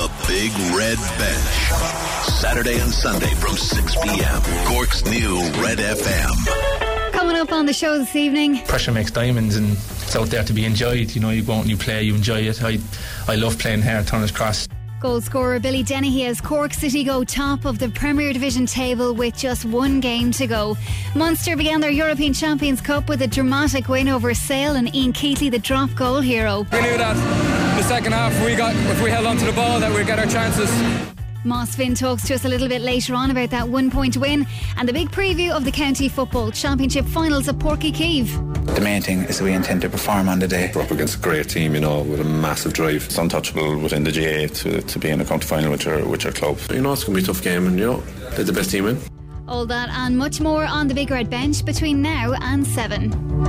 The Big Red Bench. Saturday and Sunday from 6 p.m. Cork's new Red FM. Coming up on the show this evening. Pressure makes diamonds, and it's out there to be enjoyed. You know, you go out and you play, you enjoy it. I love playing here at Turner's Cross. Goal scorer Billy Dennehy has Cork City go top of the Premier Division table with just one game to go. Munster began their European Champions Cup with a dramatic win over Sale, and Ian Keatley, the drop goal hero. We knew that in the second half if we held on to the ball that we'd get our chances. Moss Finn talks to us a little bit later on about that 1 point win and the big preview of the County Football Championship finals at Porky Keeve. The main thing is that we intend to perform on the day. We're up against a great team, you know, with a massive drive. It's untouchable within the GA to be in a county final with your club. You know, it's going to be a tough game, and you know, they're the best team in. All that and much more on the Big Red Bench between now and 7.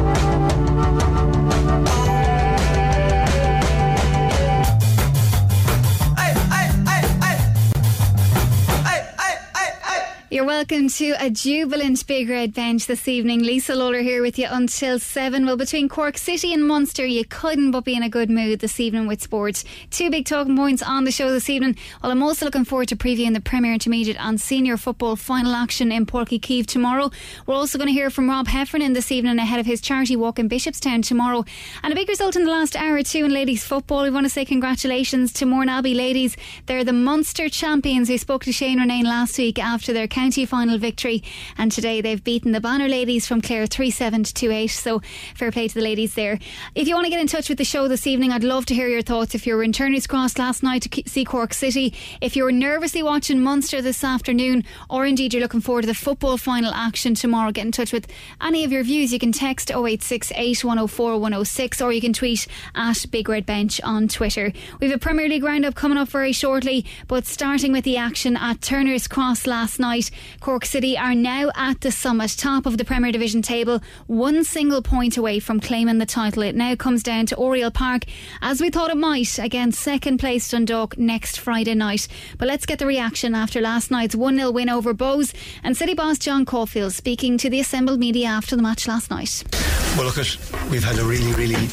You're welcome to a jubilant Big Red Bench this evening. Lisa Lawler here with you until 7. Well, between Cork City and Munster, you couldn't but be in a good mood this evening with sports. 2 big talking points on the show this evening. Well, I'm also looking forward to previewing the Premier Intermediate and Senior Football final action in Porky Keeve tomorrow. We're also going to hear from Rob Heffernan this evening ahead of his charity walk in Bishopstown tomorrow. And a big result in the last hour or two in ladies football. We want to say congratulations to Mourne ladies. They're the Munster champions who spoke to Shane Renane last week after their county final victory, and today they've beaten the Banner ladies from Clare 3-7 to 2-8, so fair play to the ladies there. If you want to get in touch with the show this evening, I'd love to hear your thoughts. If you were in Turner's Cross last night to see Cork City, if you were nervously watching Munster this afternoon, or indeed you're looking forward to the football final action tomorrow, get in touch with any of your views. You can text 0868 104 106, or you can tweet at Big Red Bench on Twitter. We have a Premier League roundup coming up very shortly, but starting with the action at Turner's Cross last night, Cork City are now at the summit, top of the Premier Division table, 1 single point away from claiming the title. It now comes down to Oriel Park, as we thought it might, against second place Dundalk next Friday night. But let's get the reaction after last night's 1-0 win over Bows, and City boss John Caulfield speaking to the assembled media after the match last night. Well, look, we've had a really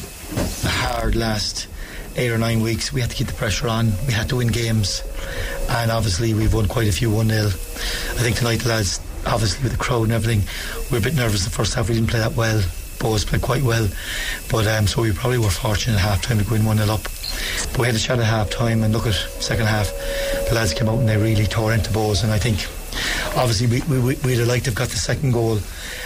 hard last 8 or 9 weeks. We had to keep the pressure on. We had to win games, and obviously we've won quite a few 1-0. I think tonight the lads, obviously with the crowd and everything, we were a bit nervous the first half. We didn't play that well. Bows played quite well, but so we probably were fortunate at half time to go in 1-0 up. But we had a shot at half time, and look, at second half the lads came out and they really tore into Bows, and I think obviously we'd have liked to have got the second goal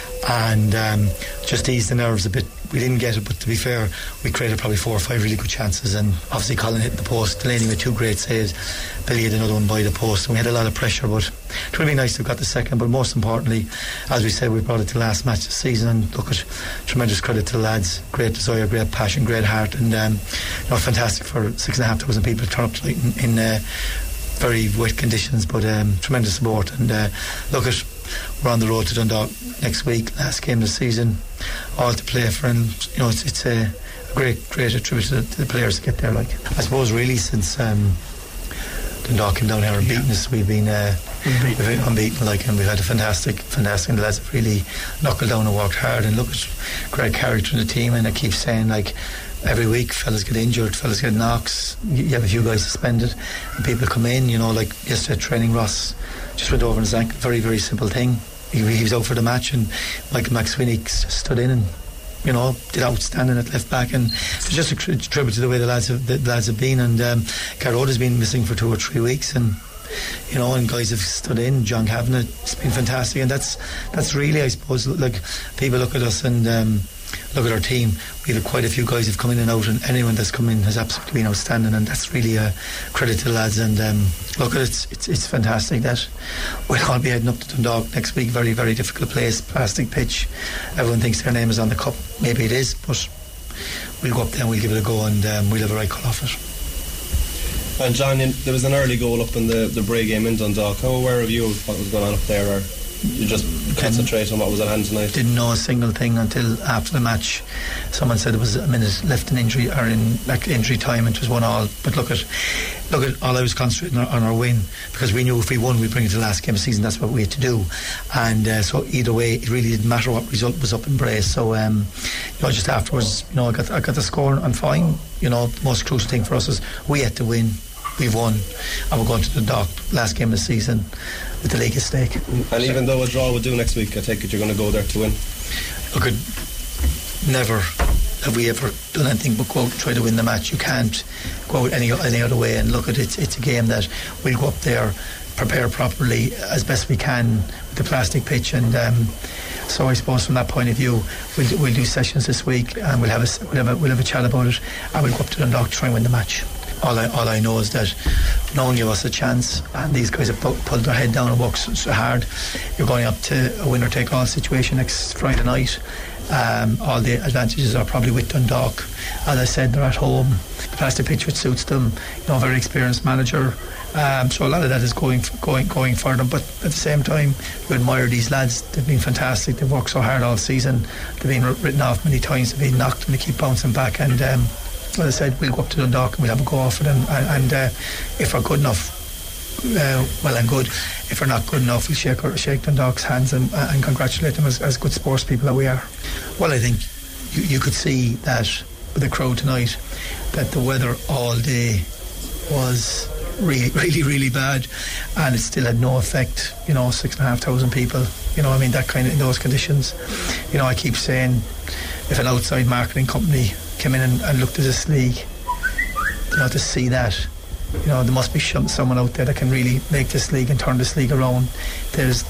and just ease the nerves a bit. We didn't get it, but to be fair, we created probably 4 or 5 really good chances, and obviously Colin hit the post, Delaney with 2 great saves, Billy had another one by the post, and we had a lot of pressure. But it would be nice to have got the second, but most importantly, as we said, we brought it to the last match this season, and look, at tremendous credit to the lads, great desire, great passion, great heart, and fantastic for 6,500 people to turn up tonight in very wet conditions, but tremendous support. And we're on the road to Dundalk next week, last game of the season, all to play for, and it's a great attribute to the players to get there. Like, I suppose really since Dundalk came down here and beaten us, we've been unbeaten, and we've had a fantastic, and the lads have really knuckled down and worked hard, and look, at great character in the team. And I keep saying, like, every week fellas get injured, fellas get knocks, you have a few guys suspended, and people come in, like yesterday training, Ross just went over his ankle, very, very simple thing. He was out for the match, and Michael McSweeney stood in and did outstanding at left back, and it's just a tribute to the way the lads have been. And Garrod has been missing for 2 or 3 weeks, and and guys have stood in. John Kavanagh, it's been fantastic, and that's really, I suppose, like, people look at us and look at our team. We've had quite a few guys who've come in and out, and anyone that's come in has absolutely been outstanding, and that's really a credit to the lads. And look, it's fantastic that we'll all be heading up to Dundalk next week. Very, very difficult place, plastic pitch. Everyone thinks their name is on the cup. Maybe it is, but we'll go up there and we'll give it a go, and we'll have a right cut off it. And John, there was an early goal up in the Bray game in Dundalk. How aware of you of what was going on up there, or you just concentrate on what was at hand tonight? Didn't know a single thing until after the match. Someone said there was a minute left in injury, or in injury time, and it was 1-1. But look at all I was concentrating on our win, because we knew if we won we'd bring it to the last game of the season. That's what we had to do, and so either way it really didn't matter what result was up in Bray. So just afterwards, I got the score. I'm fine. The most crucial thing for us is we had to win. we've won, and we're going to the dock last game of the season with the league at stake. And even though a draw would do next week, I take it you're going to go there to win. Look, never have we ever done anything but go out and try to win the match. You can't go out any other way. And look, it's a game that we'll go up there, prepare properly as best we can with the plastic pitch, and so I suppose from that point of view we'll do sessions this week, and we'll have a chat about it, and we'll go up to Dundalk to try and win the match. All I know is that no one gave us a chance, and these guys have pulled their head down and worked so hard. You're going up to a winner-take-all situation next Friday night. All the advantages are probably with Dundalk. As I said, they're at home. The plastic pitch which suits them. Very experienced manager. So a lot of that is going for them. But at the same time, you admire these lads. They've been fantastic. They've worked so hard all season. They've been written off many times. They've been knocked, and they keep bouncing back. And as I said, we'll go up to Dundalk and we'll have a go off at them. And if we're good enough, well and good. If we're not good enough, we'll shake Dundalk's hands and congratulate them as good sports people that we are. Well, I think you could see that with the crowd tonight, that the weather all day was really, really, really bad, and it still had no effect. 6,500 people. That kind of in those conditions. I keep saying, if an outside marketing company came in and looked at this league, to see that. There must be someone out there that can really make this league and turn this league around. There's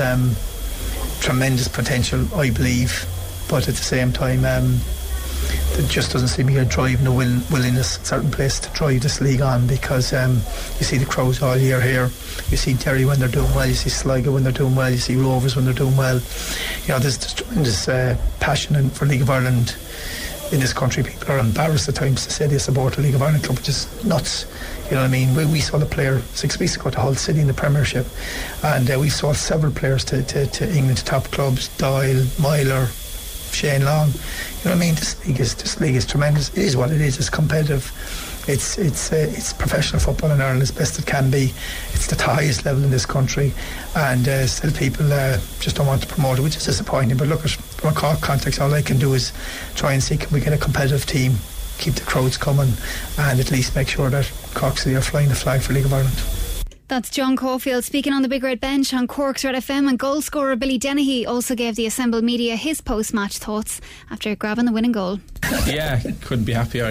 tremendous potential, I believe, but at the same time, there just doesn't seem to be a drive and a willingness in certain places to drive this league on, because you see the crowds all year here. You see Derry when they're doing well, you see Sligo when they're doing well, you see Rovers when they're doing well. There's tremendous passion for League of Ireland in this country. People are embarrassed at times to say they support a League of Ireland club, which is nuts. We saw the player 6 weeks ago to Hull City in the Premiership, and we've sold several players to England's top clubs: Doyle, Myler, Shane Long. This league is tremendous. It is what it is. It's competitive. It's professional football in Ireland as best it can be. It's the highest level in this country, and still people just don't want to promote it, which is disappointing. But look, from a Cork context, all I can do is try and see, can we get a competitive team, keep the crowds coming, and at least make sure that Cork City are flying the flag for League of Ireland. That's John Caulfield speaking on the Big Red Bench on Cork's Red FM, and goal scorer Billy Dennehy also gave the assembled media his post-match thoughts after grabbing the winning goal. Yeah, couldn't be happier.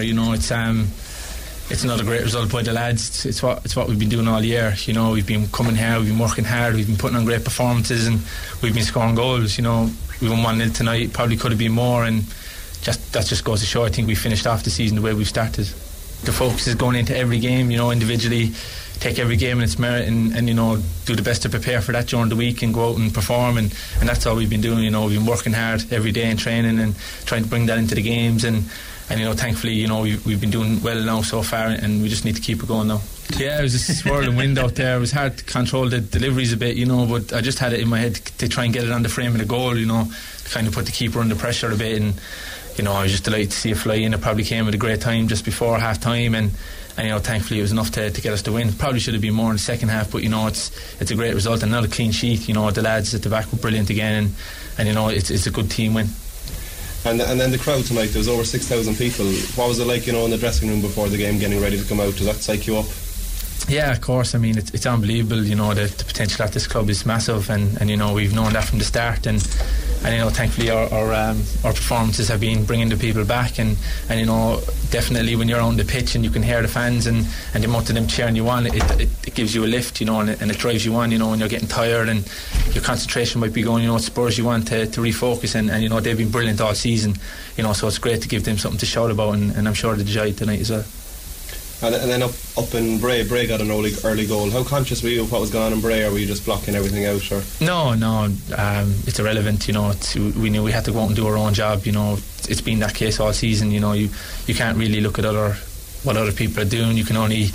It's another great result by the lads. It's what we've been doing all year. We've been coming here, we've been working hard, we've been putting on great performances, and we've been scoring goals. We won 1-0 tonight, probably could have been more, and that just goes to show I think we finished off the season the way we've started. The focus is going into every game, individually, take every game in its merit, and do the best to prepare for that during the week and go out and perform, and that's all we've been doing. We've been working hard every day in training and trying to bring that into the games, and thankfully we've been doing well now so far, and we just need to keep it going now. Yeah, it was a swirling wind out there. It was hard to control the deliveries a bit, but I just had it in my head to try and get it on the frame of the goal, to kind of put the keeper under pressure a bit, and I was just delighted to see it fly in. It probably came at a great time just before half time, and thankfully it was enough to get us the win. Probably should have been more in the second half, but it's a great result, and another clean sheet. The lads at the back were brilliant again, and it's a good team win. And then the crowd tonight, there was over 6,000 people. What was it like, in the dressing room before the game, getting ready to come out? Does that psych you up? Yeah, of course. It's unbelievable. The potential at this club is massive, and we've known that from the start, and thankfully our performances have been bringing the people back, and definitely when you're on the pitch and you can hear the fans and the amount of them cheering you on, it gives you a lift, and it drives you on, when you're getting tired and your concentration might be going, it spurs you on to refocus, and they've been brilliant all season, so it's great to give them something to shout about, and I'm sure they enjoyed tonight as well. And then up in Bray got an early goal. How conscious were you of what was going on in Bray, or were you just blocking everything out? Or? No, it's irrelevant. We knew we had to go out and do our own job. It's been that case all season. You can't really look at what other people are doing. You can only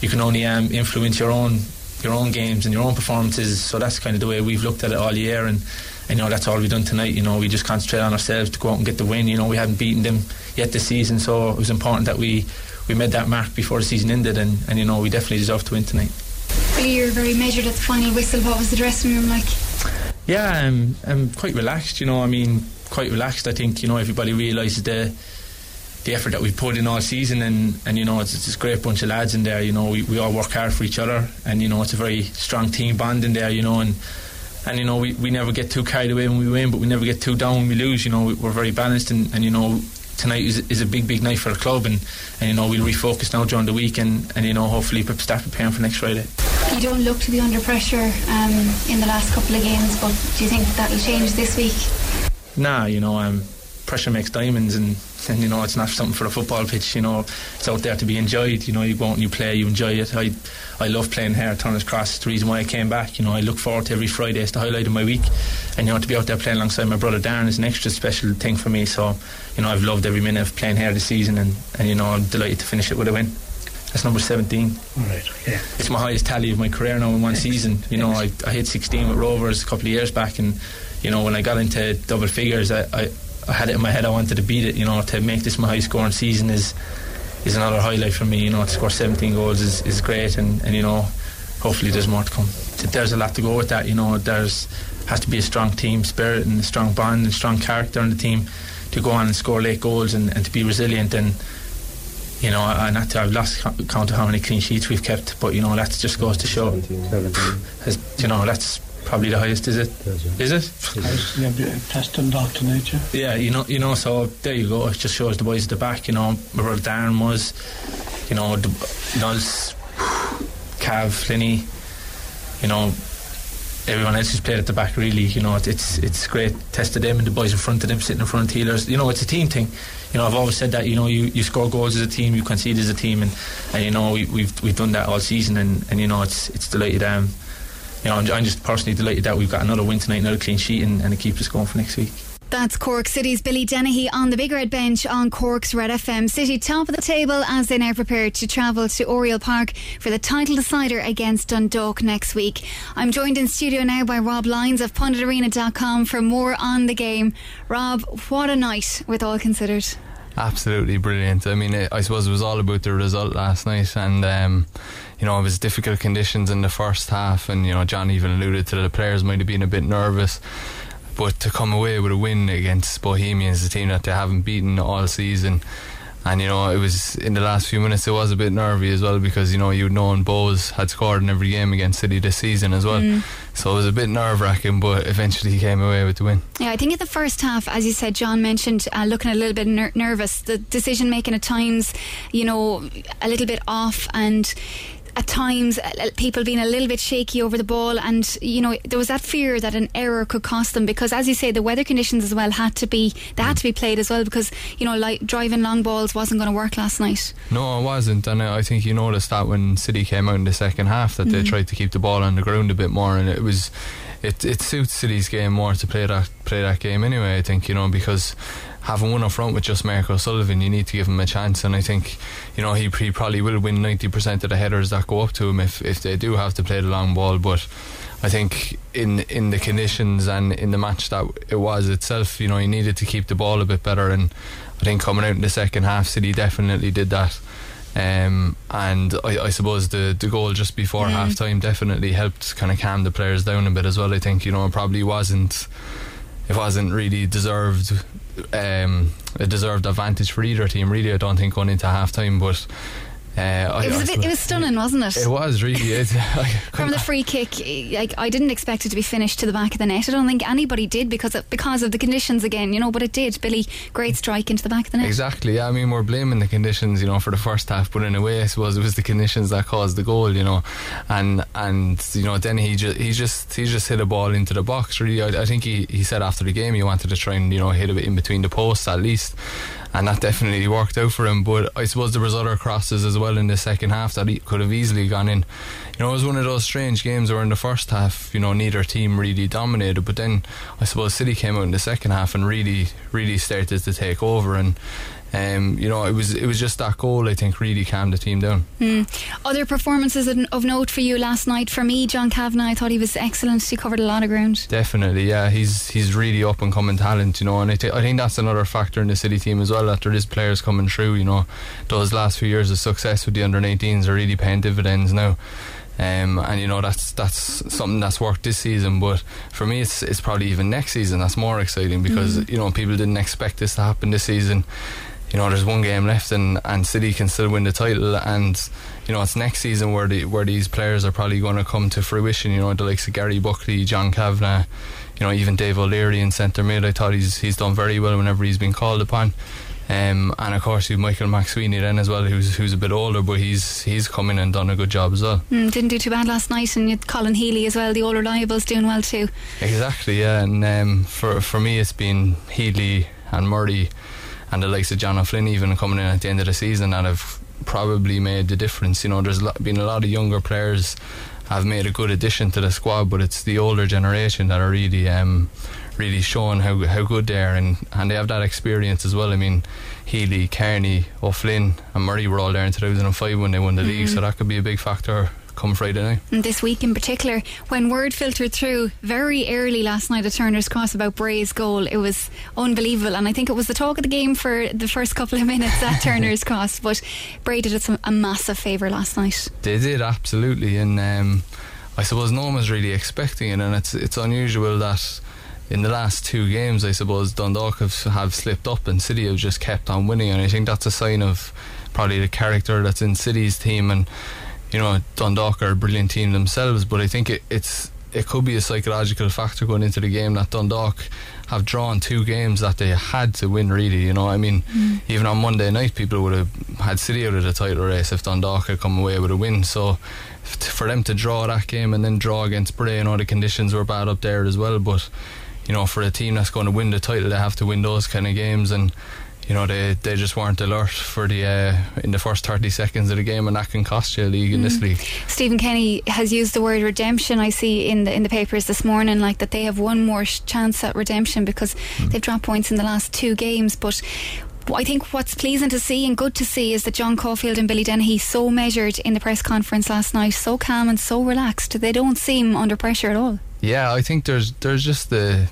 influence your own games and your own performances. So that's kind of the way we've looked at it all year, and that's all we've done tonight. We just concentrate on ourselves to go out and get the win. We haven't beaten them yet this season, so it was important that we made that mark before the season ended, and we definitely deserve to win tonight. You're very measured at the final whistle. What was the dressing room like? Yeah, I'm quite relaxed. Quite relaxed. I think everybody realises the the effort that we've put in all season, and you know, it's a great bunch of lads in there. You know, we all work hard for each other, and you know, it's a very strong team bond in there. You know, and you know, we never get too carried away when we win, but we never get too down when we lose. You know, we're very balanced, and you know, tonight is a big night for the club, and you know, we'll refocus now during the week, and you know, hopefully start preparing for next Friday. You don't look to be under pressure in the last couple of games, but do you think that'll change this week? Nah, you know, pressure makes diamonds, and you know, it's not something for a football pitch. You know, it's out there to be enjoyed. You know, you go out and you play, you enjoy it. I love playing here at Turner's Cross. It's the reason why I came back. You know, I look forward to every Friday. It's the highlight of my week, and you know, to be out there playing alongside my brother Darren is an extra special thing for me. So you know, I've loved every minute of playing here this season, and you know, I'm delighted to finish it with a win. That's number 17. Right, yeah. It's my highest tally of my career now in one season. You know, I hit 16 with Rovers a couple of years back, and you know, when I got into double figures, I had it in my head I wanted to beat it. You know, to make this my high scoring season is another highlight for me. You know, to score 17 goals is great, and you know, hopefully there's more to come. There's a lot to go with that. You know, has to be a strong team spirit and a strong bond and strong character in the team to go on and score late goals and to be resilient. And you know, I've lost count of how many clean sheets we've kept, but you know, that just goes to show. 17. You know, that's probably the highest, is it? Is it? Yeah, testing Dock tonight, yeah. You know, so there you go. It just shows the boys at the back. You know, my brother Darren was, you know, Nulls, Cav, Flinny, you know, everyone else who's played at the back, really. You know, it's great. Tested them, and the boys in front of them, sitting in front of healers. You know, it's a team thing. You know, I've always said that. You know, you score goals as a team, you concede as a team, and you know, we've done that all season, and you know, it's delighted. You know, I'm just personally delighted that we've got another win tonight, another clean sheet, and it keeps us going for next week. That's Cork City's Billy Dennehy on the Big Red Bench on Cork's Red FM. City top of the table as they now prepare to travel to Oriel Park for the title decider against Dundalk next week. I'm joined in studio now by Rob Lyons of PunditArena.com for more on the game. Rob, what a night with all considered. Absolutely brilliant. I mean, I suppose it was all about the result last night, and you know, it was difficult conditions in the first half, and you know, John even alluded to the players might have been a bit nervous, but to come away with a win against Bohemians, a team that they haven't beaten all season, and you know, it was in the last few minutes it was a bit nervy as well, because you know, you'd known Bowes had scored in every game against City this season as well, so it was a bit nerve-wracking, but eventually he came away with the win. Yeah, I think in the first half, as you said, John mentioned looking a little bit nervous, the decision making at times, you know, a little bit off, and at times people being a little bit shaky over the ball, and you know, there was that fear that an error could cost them, because as you say, the weather conditions as well had to be played as well, because you know, like driving long balls wasn't going to work last night. No, it wasn't, and I think you noticed that when City came out in the second half, that they tried to keep the ball on the ground a bit more, and it suits City's game more to play that game anyway, I think, you know, because having one up front with just Mark O'Sullivan, you need to give him a chance, and I think, you know, he probably will win 90% of the headers that go up to him if they do have to play the long ball. But I think in the conditions and in the match that it was itself, you know, he needed to keep the ball a bit better, and I think coming out in the second half, City definitely did that. And I suppose the goal just before half time definitely helped kind of calm the players down a bit as well. I think, you know, it probably wasn't really deserved a deserved advantage for either team, really. I don't think, going into half time, but it was stunning, wasn't it? It was really. From the free kick, like, I didn't expect it to be finished to the back of the net. I don't think anybody did, because of the conditions again, you know, but it did. Billy, great strike into the back of the net. Exactly, yeah. I mean, we're blaming the conditions, you know, for the first half, but in a way I suppose it was the conditions that caused the goal, you know, and you know, then he just hit a ball into the box, really. I think he said after the game he wanted to try and, you know, hit it in between the posts at least, and that definitely worked out for him. But I suppose there was other crosses as well in the second half that he could have easily gone in. You know, it was one of those strange games where in the first half, you know, neither team really dominated, but then I suppose City came out in the second half and really started to take over, and you know, it was just that goal, I think, really calmed the team down. Other performances of note for you last night? For me, John Kavanagh, I thought he was excellent. He covered a lot of ground. Definitely, yeah. He's really up and coming talent, you know, and I think that's another factor in the City team as well, that there is players coming through, you know. Those last few years of success with the under-19s are really paying dividends now. And you know, that's something that's worked this season, but for me it's probably even next season that's more exciting, because you know, people didn't expect this to happen this season. you know, there's one game left and City can still win the title, and you know, it's next season where these players are probably going to come to fruition. You know, the likes of Gary Buckley, John Kavanagh, you know, even Dave O'Leary in centre mid. I thought he's done very well whenever he's been called upon. And of course you've Michael McSweeney then as well, who's a bit older, but he's come in and done a good job as well. Didn't do too bad last night, and you'd Colin Healy as well, the old reliable's doing well too. Exactly, yeah. And for me it's been Healy and Murray and the likes of John O'Flynn even coming in at the end of the season that have probably made the difference. You know, there's been a lot of younger players have made a good addition to the squad, but it's the older generation that are really showing how good they are, and they have that experience as well. I mean, Healy, Kearney, O'Flynn and Murray were all there in 2005 when they won the league, so that could be a big factor come Friday night. And this week in particular, when word filtered through very early last night at Turner's Cross about Bray's goal, it was unbelievable, and I think it was the talk of the game for the first couple of minutes at Turner's Cross. But Bray did us a massive favour last night. They did, absolutely, and I suppose no one was really expecting it, and it's unusual that in the last two games, I suppose Dundalk have slipped up and City have just kept on winning, and I think that's a sign of probably the character that's in City's team. And you know, Dundalk are a brilliant team themselves, but I think it could be a psychological factor going into the game that Dundalk have drawn two games that they had to win, really. You know, I mean, even on Monday night people would have had City out of the title race if Dundalk had come away with a win. So for them to draw that game and then draw against Bray, you know, the conditions were bad up there as well, but you know, for a team that's going to win the title, they have to win those kind of games, and you know, they just weren't alert for in the first 30 seconds of the game, and that can cost you a league in this league. Stephen Kenny has used the word redemption, I see in the papers this morning, like that they have one more chance at redemption because they've dropped points in the last two games. But I think what's pleasing to see and good to see is that John Caulfield and Billy Dennehy, so measured in the press conference last night, so calm and so relaxed. They don't seem under pressure at all. Yeah, I think there's just a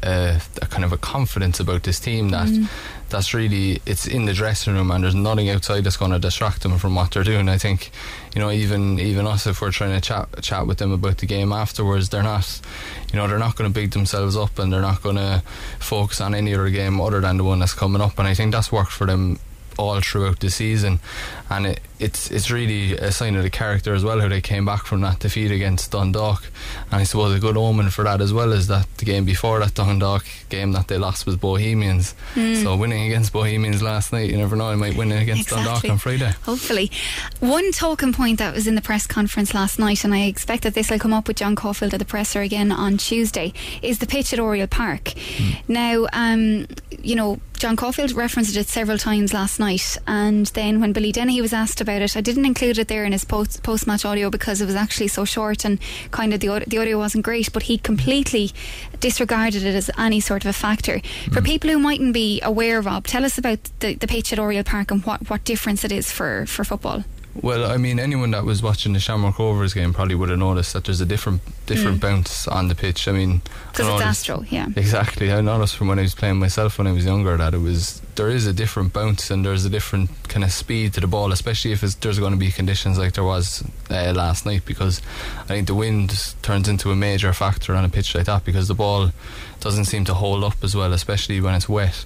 kind of a confidence about this team that's really, it's in the dressing room, and there's nothing outside that's going to distract them from what they're doing. I think, you know, even us, if we're trying to chat with them about the game afterwards, they're not going to big themselves up, and they're not going to focus on any other game other than the one that's coming up. And I think that's worked for them all throughout the season, and it's really a sign of the character as well, how they came back from that defeat against Dundalk. And I suppose a good omen for that as well is that the game before that Dundalk game that they lost was Bohemians. So winning against Bohemians last night, you never know, they might win against Dundalk on Friday, hopefully. One talking point that was in the press conference last night, and I expect that this will come up with John Caulfield at the presser again on Tuesday, is the pitch at Oriel Park. Now, you know, John Caulfield referenced it several times last night, and then when Billy Dennehy was asked about it, I didn't include it there in his post-match audio because it was actually so short and kind of the audio wasn't great, but he completely disregarded it as any sort of a factor. For people who mightn't be aware, Rob, tell us about the pitch at Oriel Park and what difference it is for football. Well, I mean, anyone that was watching the Shamrock Rovers game probably would have noticed that there's a different bounce on the pitch. I mean, because it's Astro, yeah. Exactly. I noticed from when I was playing myself when I was younger that there is a different bounce and there's a different kind of speed to the ball, especially if there's going to be conditions like there was last night, because I think the wind turns into a major factor on a pitch like that, because the ball doesn't seem to hold up as well, especially when it's wet.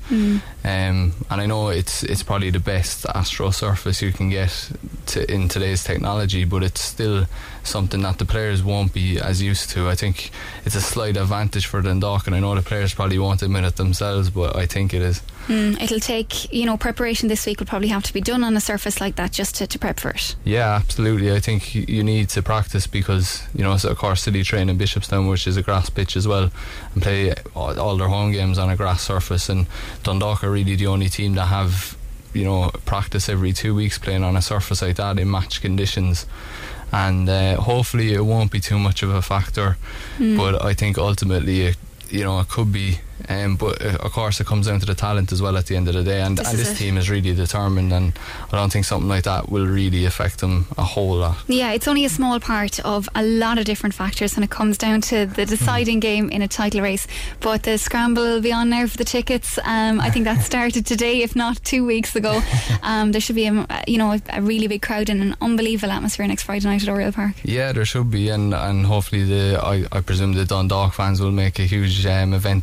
And I know it's probably the best Astro surface you can get in today's technology, but it's still something that the players won't be as used to. I think it's a slight advantage for Dundalk, and I know the players probably won't admit it themselves, but I think it is. It'll take, you know, preparation this week will probably have to be done on a surface like that just to prep for it. Yeah, absolutely. I think you need to practice because, you know, so of course City train in Bishopstown, which is a grass pitch as well, and play all their home games on a grass surface, and Dundalk are really the only team that have, you know, practice every 2 weeks playing on a surface like that in match conditions. And hopefully it won't be too much of a factor, but I think ultimately it could be. But of course it comes down to the talent as well at the end of the day, and this team is really determined, and I don't think something like that will really affect them a whole lot. Yeah, it's only a small part of a lot of different factors when it comes down to the deciding game in a title race. But the scramble will be on now for the tickets. I think that started today, if not 2 weeks ago. There should be a really big crowd and an unbelievable atmosphere next Friday night at Oriel Park. Yeah, there should be, and hopefully I presume the Dundalk fans will make a huge event of it as well.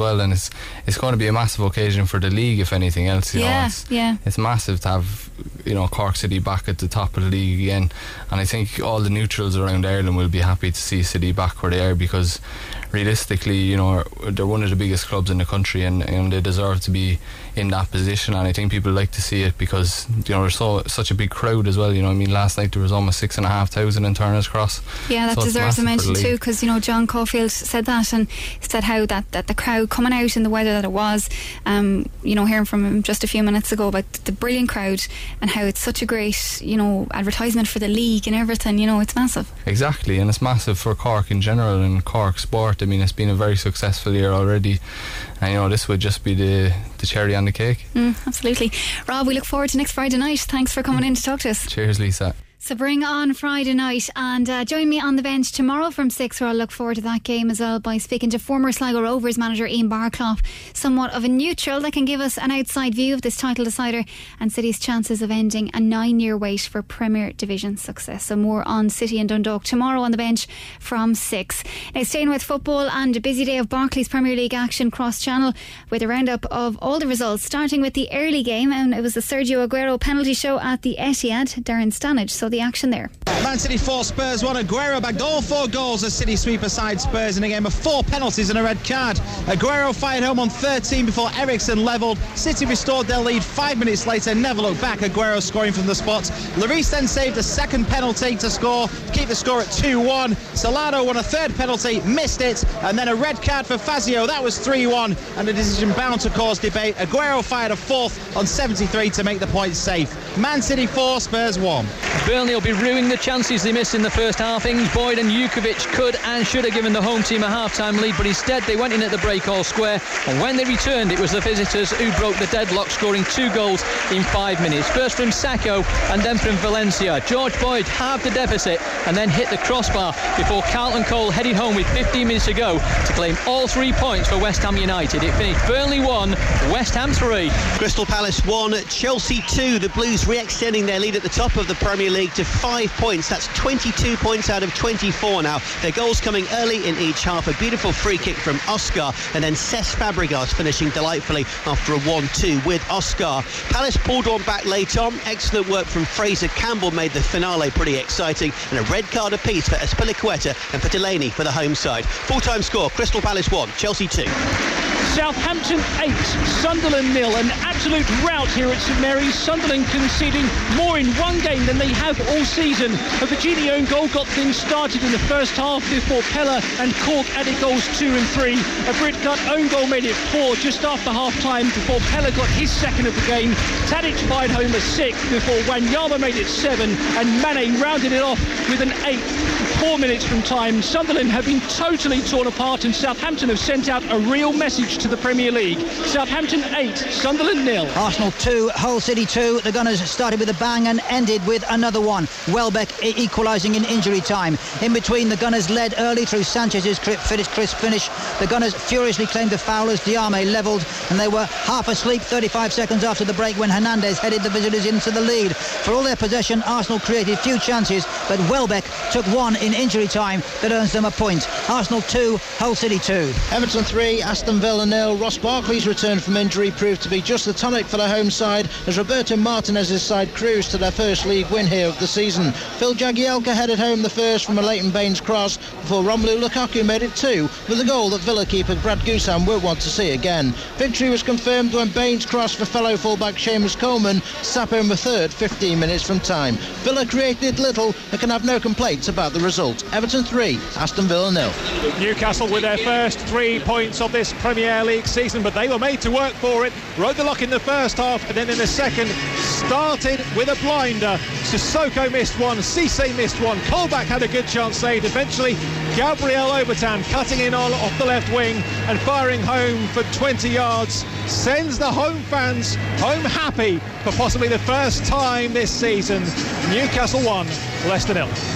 well, and it's going to be a massive occasion for the league, if anything else. You know, it's massive to have, you know, Cork City back at the top of the league again, and I think all the neutrals around Ireland will be happy to see City back where they are, because realistically, you know, they're one of the biggest clubs in the country, and they deserve to be in that position. And I think people like to see it because, you know, there's such a big crowd as well. You know, I mean, last night there was almost 6,500 in Turner's Cross. Yeah, that deserves a mention too, because, you know, John Caulfield said that, and said how that the crowd coming out in the weather that it was, you know, hearing from him just a few minutes ago about the brilliant crowd and how it's such a great, you know, advertisement for the league and everything. You know, it's massive. Exactly, and it's massive for Cork in general and Cork sport. I mean, it's been a very successful year already, and, you know, this would just be the cherry on the cake. Absolutely. Rob, we look forward to next Friday night. Thanks for coming in to talk to us. Cheers, Lisa. So bring on Friday night, and join me on the bench tomorrow from 6, where I'll look forward to that game as well by speaking to former Sligo Rovers manager Ian Barclough, somewhat of a neutral that can give us an outside view of this title decider and City's chances of ending a 9-year wait for Premier Division success. So more on City and Dundalk tomorrow on the bench from 6. Now, staying with football, and a busy day of Barclays Premier League action cross-channel with a roundup of all the results, starting with the early game, and it was the Sergio Aguero penalty show at the Etihad. Darren Stanage, so the action there. Man City 4, Spurs 1. Aguero bagged all 4 goals as City sweep aside Spurs in a game of 4 penalties and a red card. Aguero fired home on 13 before Eriksen levelled. City restored their lead 5 minutes later, never looked back. Aguero scoring from the spot. Lloris then saved a second penalty to score, keep the score at 2-1. Solano won a third penalty, missed it, and then a red card for Fazio. That was 3-1, and a decision bound to cause debate. Aguero fired a 4th on 73 to make the point safe. Man City 4, Spurs 1. Burnley will be ruining the chances they missed in the first half. Ings, Boyd and Jukovic could and should have given the home team a half-time lead, but instead they went in at the break all square, and when they returned it was the visitors who broke the deadlock, scoring 2 goals in 5 minutes. First from Sacco and then from Valencia. George Boyd halved the deficit and then hit the crossbar before Carlton Cole headed home with 15 minutes to go to claim all 3 points for West Ham United. It finished Burnley 1, West Ham 3. Crystal Palace 1, Chelsea 2. The Blues re-extending their lead at the top of the Premier League to 5 points. That's 22 points out of 24 now. Their goals coming early in each half. A beautiful free kick from Oscar, and then Cesc Fabregas finishing delightfully after a 1-2 with Oscar. Palace pulled one back late on. Excellent work from Fraser Campbell made the finale pretty exciting, and a red card apiece for Azpilicueta and for Delaney for the home side. Full-time score, Crystal Palace 1, Chelsea 2. Southampton 8, Sunderland 0. An absolute rout here at St Mary's. Sunderland conceding more in one game than they have all season. A Virginia own goal got things started in the first half before Pella and Cork added goals 2 and 3. A Britgut own goal made it 4 just after half-time before Pella got his second of the game. Tadic fired home a 6 before Wanyama made it 7, and Mane rounded it off with an 8th 4 minutes from time. Sunderland have been totally torn apart, and Southampton have sent out a real message to the Premier League. Southampton 8, Sunderland 0. Arsenal 2, Hull City 2. The Gunners started with a bang and ended with another one. Welbeck equalising in injury time. In between, the Gunners led early through Sanchez's crisp finish. The Gunners furiously claimed the foul as Diame levelled, and they were half asleep 35 seconds after the break when Hernandez headed the visitors into the lead. For all their possession, Arsenal created few chances, but Welbeck took one in injury time that earns them a point. Arsenal 2, Hull City 2. Everton 3, Aston Villa 0. Ross Barkley's return from injury proved to be just the tonic for the home side as Roberto Martinez's side cruised to their first league win here of the season. Phil Jagielka headed home the first from a Leighton Baines cross before Romelu Lukaku made it 2 with a goal that Villa keeper Brad Gusam won't want to see again. Victory was confirmed when Baines crossed for fellow fullback Seamus Coleman to tap home a third 15 minutes from time. Villa created little and can have no complaints about the result. Everton 3, Aston Villa 0. Newcastle with their first 3 points of this Premier League season, but they were made to work for it. Rode the lock in the first half, and then in the second started with a blinder. Sissoko missed one, Cisse missed one, Colback had a good chance saved. Eventually Gabriel Obertan cutting in off the left wing and firing home for 20 yards sends the home fans home happy for possibly the first time this season. Newcastle 1, Leicester 0.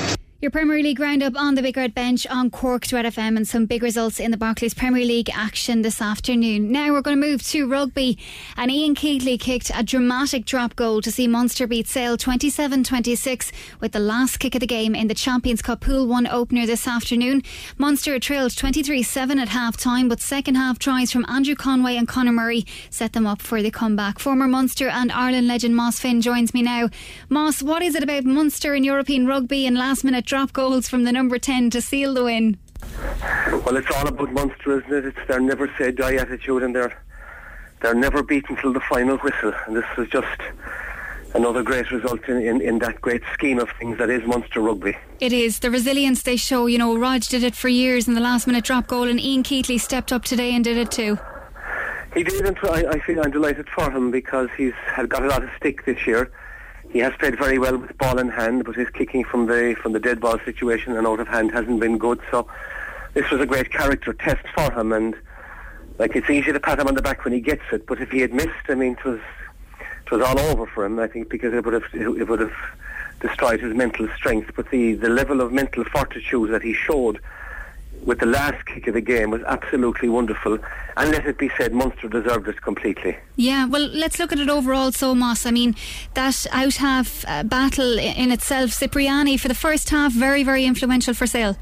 Your Premier League roundup on the Big Red Bench on Cork's Red FM, and some big results in the Barclays Premier League action this afternoon. Now we're going to move to rugby, and Ian Keatley kicked a dramatic drop goal to see Munster beat Sale 27-26 with the last kick of the game in the Champions Cup Pool 1 opener this afternoon. Munster trailed 23-7 at half time, but second half tries from Andrew Conway and Conor Murray set them up for the comeback. Former Munster and Ireland legend Moss Finn joins me now. Moss, what is it about Munster in European rugby and last minute drop goals from the number 10 to seal the win? Well, it's all about Munster, isn't it? It's their never say die attitude, and they're never beaten till the final whistle, and this was just another great result in that great scheme of things that is Munster rugby. It is. The resilience they show. You know, Rog did it for years in the last minute drop goal, and Ian Keatley stepped up today and did it too. He did, and I feel I'm delighted for him because he's got a lot of stick this year. He has played very well with ball in hand, but his kicking from the dead ball situation and out of hand hasn't been good. So this was a great character test for him, and like, it's easy to pat him on the back when he gets it, but if he had missed, I mean, it was all over for him, I think, because it would have destroyed his mental strength. But the level of mental fortitude that he showed with the last kick of the game was absolutely wonderful, and let it be said, Munster deserved it completely. Yeah, well, let's look at it overall. So, Moss, I mean, that out half battle in itself, Cipriani for the first half, very, very influential for Sale.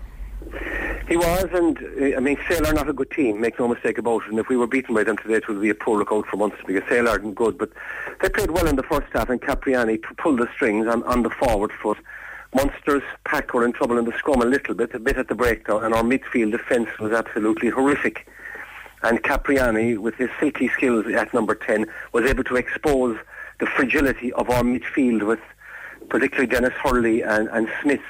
He was, and I mean, Sale are not a good team, make no mistake about it, and if we were beaten by them today it would be a poor lookout for Munster, because Sale aren't good, but they played well in the first half, and Cipriani pulled the strings on the forward foot. Munster's pack were in trouble in the scrum a bit at the breakdown, and our midfield defence was absolutely horrific. And Cipriani, with his silky skills at number 10, was able to expose the fragility of our midfield, with particularly Dennis Hurley and Smith,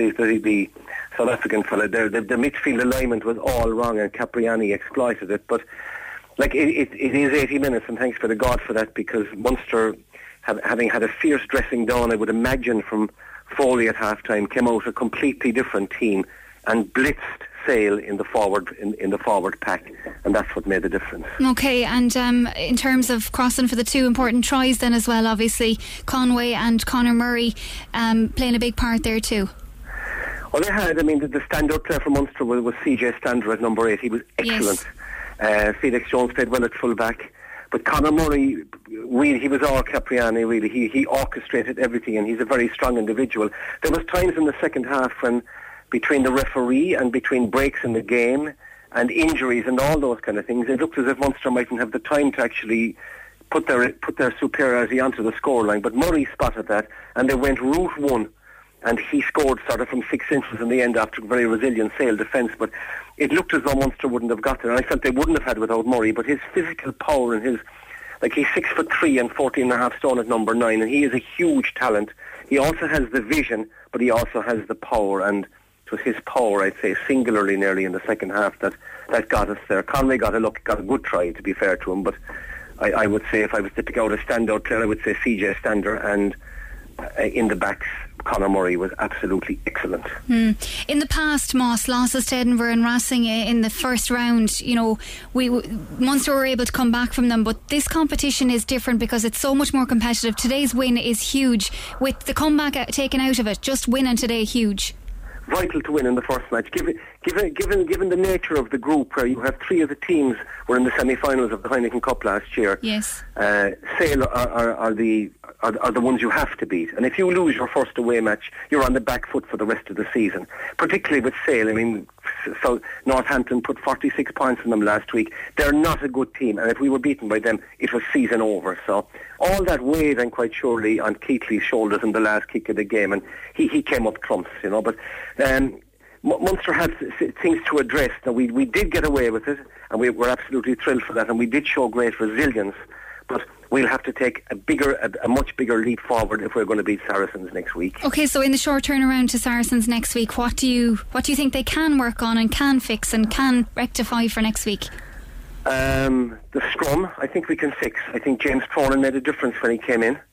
the South African fella. The midfield alignment was all wrong, and Cipriani exploited it. But like, it is 80 minutes, and thanks for the God for that, because Munster, having had a fierce dressing down, I would imagine, from Foley at half-time, came out a completely different team and blitzed Sale in the forward pack, and that's what made the difference. Okay, and in terms of crossing for the two important tries then as well, obviously Conway and Conor Murray playing a big part there too. Well, they had. I mean, the standout player for Munster was CJ Stander at number 8. He was excellent. Yes. Felix Jones played well at full back. But Conor Murray, really, he was all Cipriani, really. He orchestrated everything, and he's a very strong individual. There was times in the second half when, between the referee and between breaks in the game and injuries and all those kind of things, it looked as if Munster mightn't have the time to actually put their superiority onto the scoreline. But Murray spotted that, and they went route one, and he scored sort of from 6 inches in the end after a very resilient Sale defence. But it looked as though Munster wouldn't have got there, and I felt they wouldn't have had without Murray. But his physical power and he's 6'3" and 14.5 stone at number 9, and he is a huge talent. He also has the vision, but he also has the power, and it was his power, I'd say, singularly nearly in the second half that got us there. Conway got a good try, to be fair to him, but I would say, if I was to pick out a standout player, I would say CJ Stander, and in the backs, Conor Murray was absolutely excellent. In the past, Moss, losses to Edinburgh and Racing in the first round, you know, Munster were able to come back from them, but this competition is different because it's so much more competitive. Today's win is huge. With the comeback taken out of it, just winning today, huge. Vital to win in the first match. Given the nature of the group, where you have 3 of the teams were in the semi-finals of the Heineken Cup last year. Yes. Sale are the ones you have to beat, and if you lose your first away match, you're on the back foot for the rest of the season. Particularly with Sale, I mean, so Northampton put 46 points on them last week. They're not a good team, and if we were beaten by them, it was season over. So all that weighed, and quite surely, on Keatley's shoulders in the last kick of the game, and he came up trumps, you know. But Munster had things to address. Now, we did get away with it, and we were absolutely thrilled for that, and we did show great resilience. But we'll have to take a much bigger leap forward if we're going to beat Saracens next week. Okay, so in the short turnaround to Saracens next week, what do you think they can work on and can fix and can rectify for next week? The scrum, I think we can fix. I think James Cronin made a difference when he came in.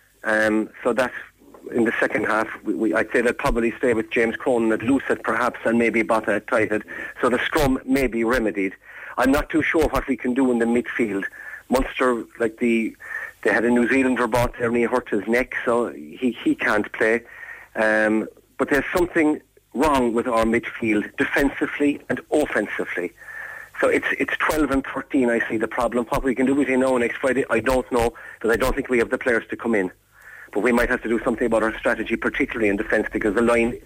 So that's in the second half. I'd say they'll probably stay with James Cronin at loose-head perhaps, and maybe Botta at tight-head. So the scrum may be remedied. I'm not too sure what we can do in the midfield. Munster, they had a New Zealander bought there and he hurt his neck, so he can't play. But there's something wrong with our midfield defensively and offensively. So it's 12 and 13, I see the problem. What we can do between now and next Friday, I don't know, because I don't think we have the players to come in. But we might have to do something about our strategy, particularly in defence, because the line,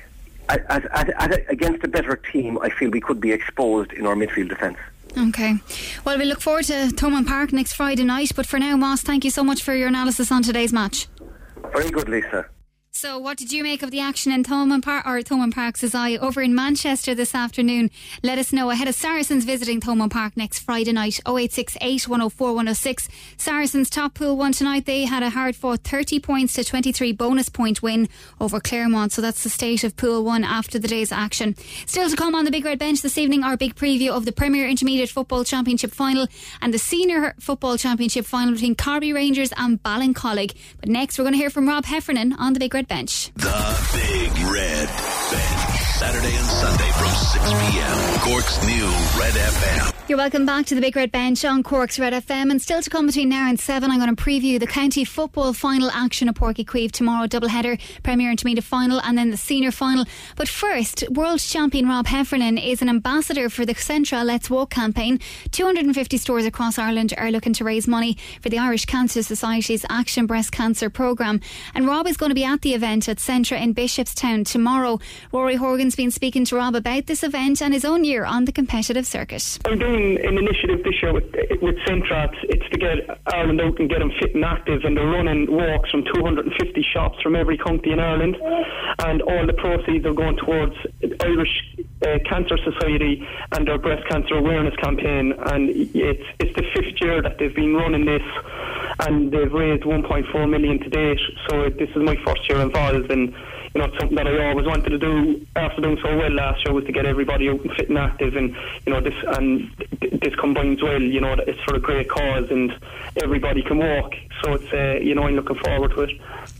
against a better team, I feel we could be exposed in our midfield defence. Okay. Well, we look forward to Thomond Park next Friday night. But for now, Moss, thank you so much for your analysis on today's match. Very good, Lisa. So what did you make of the action in Thomond Park, says I, over in Manchester this afternoon? Let us know ahead of Saracens visiting Thomond Park next Friday night. 0868 104 106. Saracens top pool one tonight. They had a hard fought 30 points to 23 bonus point win over Claremont. So that's the state of pool one after the day's action. Still to come on the Big Red Bench this evening, our big preview of the Premier Intermediate Football Championship final and the Senior Football Championship final between Carby Rangers and Ballincollig. But next we're going to hear from Rob Heffernan on the Big Red Bench. The Big Red Bench. Saturday and Sunday from 6pm. Cork's new Red FM. You're welcome back to the Big Red Bench on Cork's Red FM. And still to come between now and 7, I'm going to preview the county football final action at Páirc Uí Chaoimh tomorrow. Doubleheader, Premier Intermediate final and then the senior final. But first, world champion Rob Heffernan is an ambassador for the Centra Let's Walk campaign. 250 stores across Ireland are looking to raise money for the Irish Cancer Society's Action Breast Cancer programme. And Rob is going to be at the event at Centra in Bishopstown tomorrow. Rory Horgan's been speaking to Rob about this event and his own year on the competitive circuit. I'm doing an initiative this year with Centra. It's to get Ireland out and get them fit and active, and they're running walks from 250 shops from every county in Ireland, and all the proceeds are going towards Irish Cancer Society and their breast cancer awareness campaign. And it's the 5th year that they've been running this, and they've raised 1.4 million to date. So this is my first year involved, and you know, it's something that I always wanted to do after doing so well last year was to get everybody out and fit and active, and you know this combines well. You know, it's for a great cause and everybody can walk. So it's you know, I'm looking forward to it.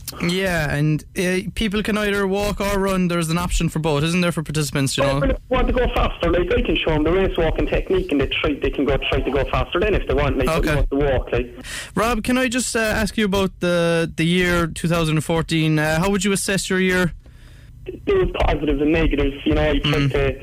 Yeah, and people can either walk or run. There's an option for both, isn't there, for participants? You know, if they want to go faster, like I can show them the race walking technique, and they can try to go faster then if they want. Like, okay. Want to walk, like. Rob, can I just ask you about the year 2014? How would you assess your year? There was positives and negatives. You know, I tried to.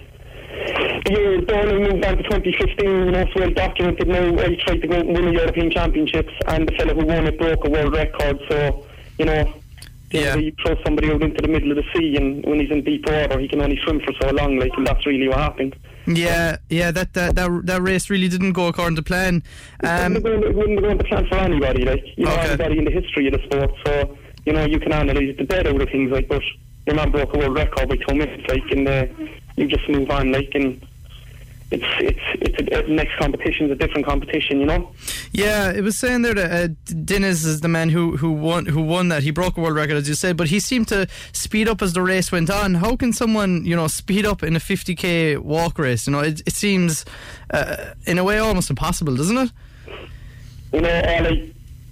The year was done and moved on to 2015, you know, it's well documented now. I tried to go and win the European Championships, and the fellow who won it broke a world record. So, you know, you throw somebody out into the middle of the sea, and when he's in deep water, he can only swim for so long, like, and that's really what happened. Yeah, that race really didn't go according to plan. It wouldn't go to plan for anybody, like, you know, anybody in the history of the sport. So, you know, you can analyse the dead out of things, like, but your man broke a world record by 2 minutes, like, and you just move on, like, and it's next competition's a different competition, you know. Yeah, it was saying there that Dennis is the man who won that. He broke a world record, as you said, but he seemed to speed up as the race went on. How can someone, you know, speed up in a 50k walk race? You know, it seems in a way almost impossible, doesn't it? You know,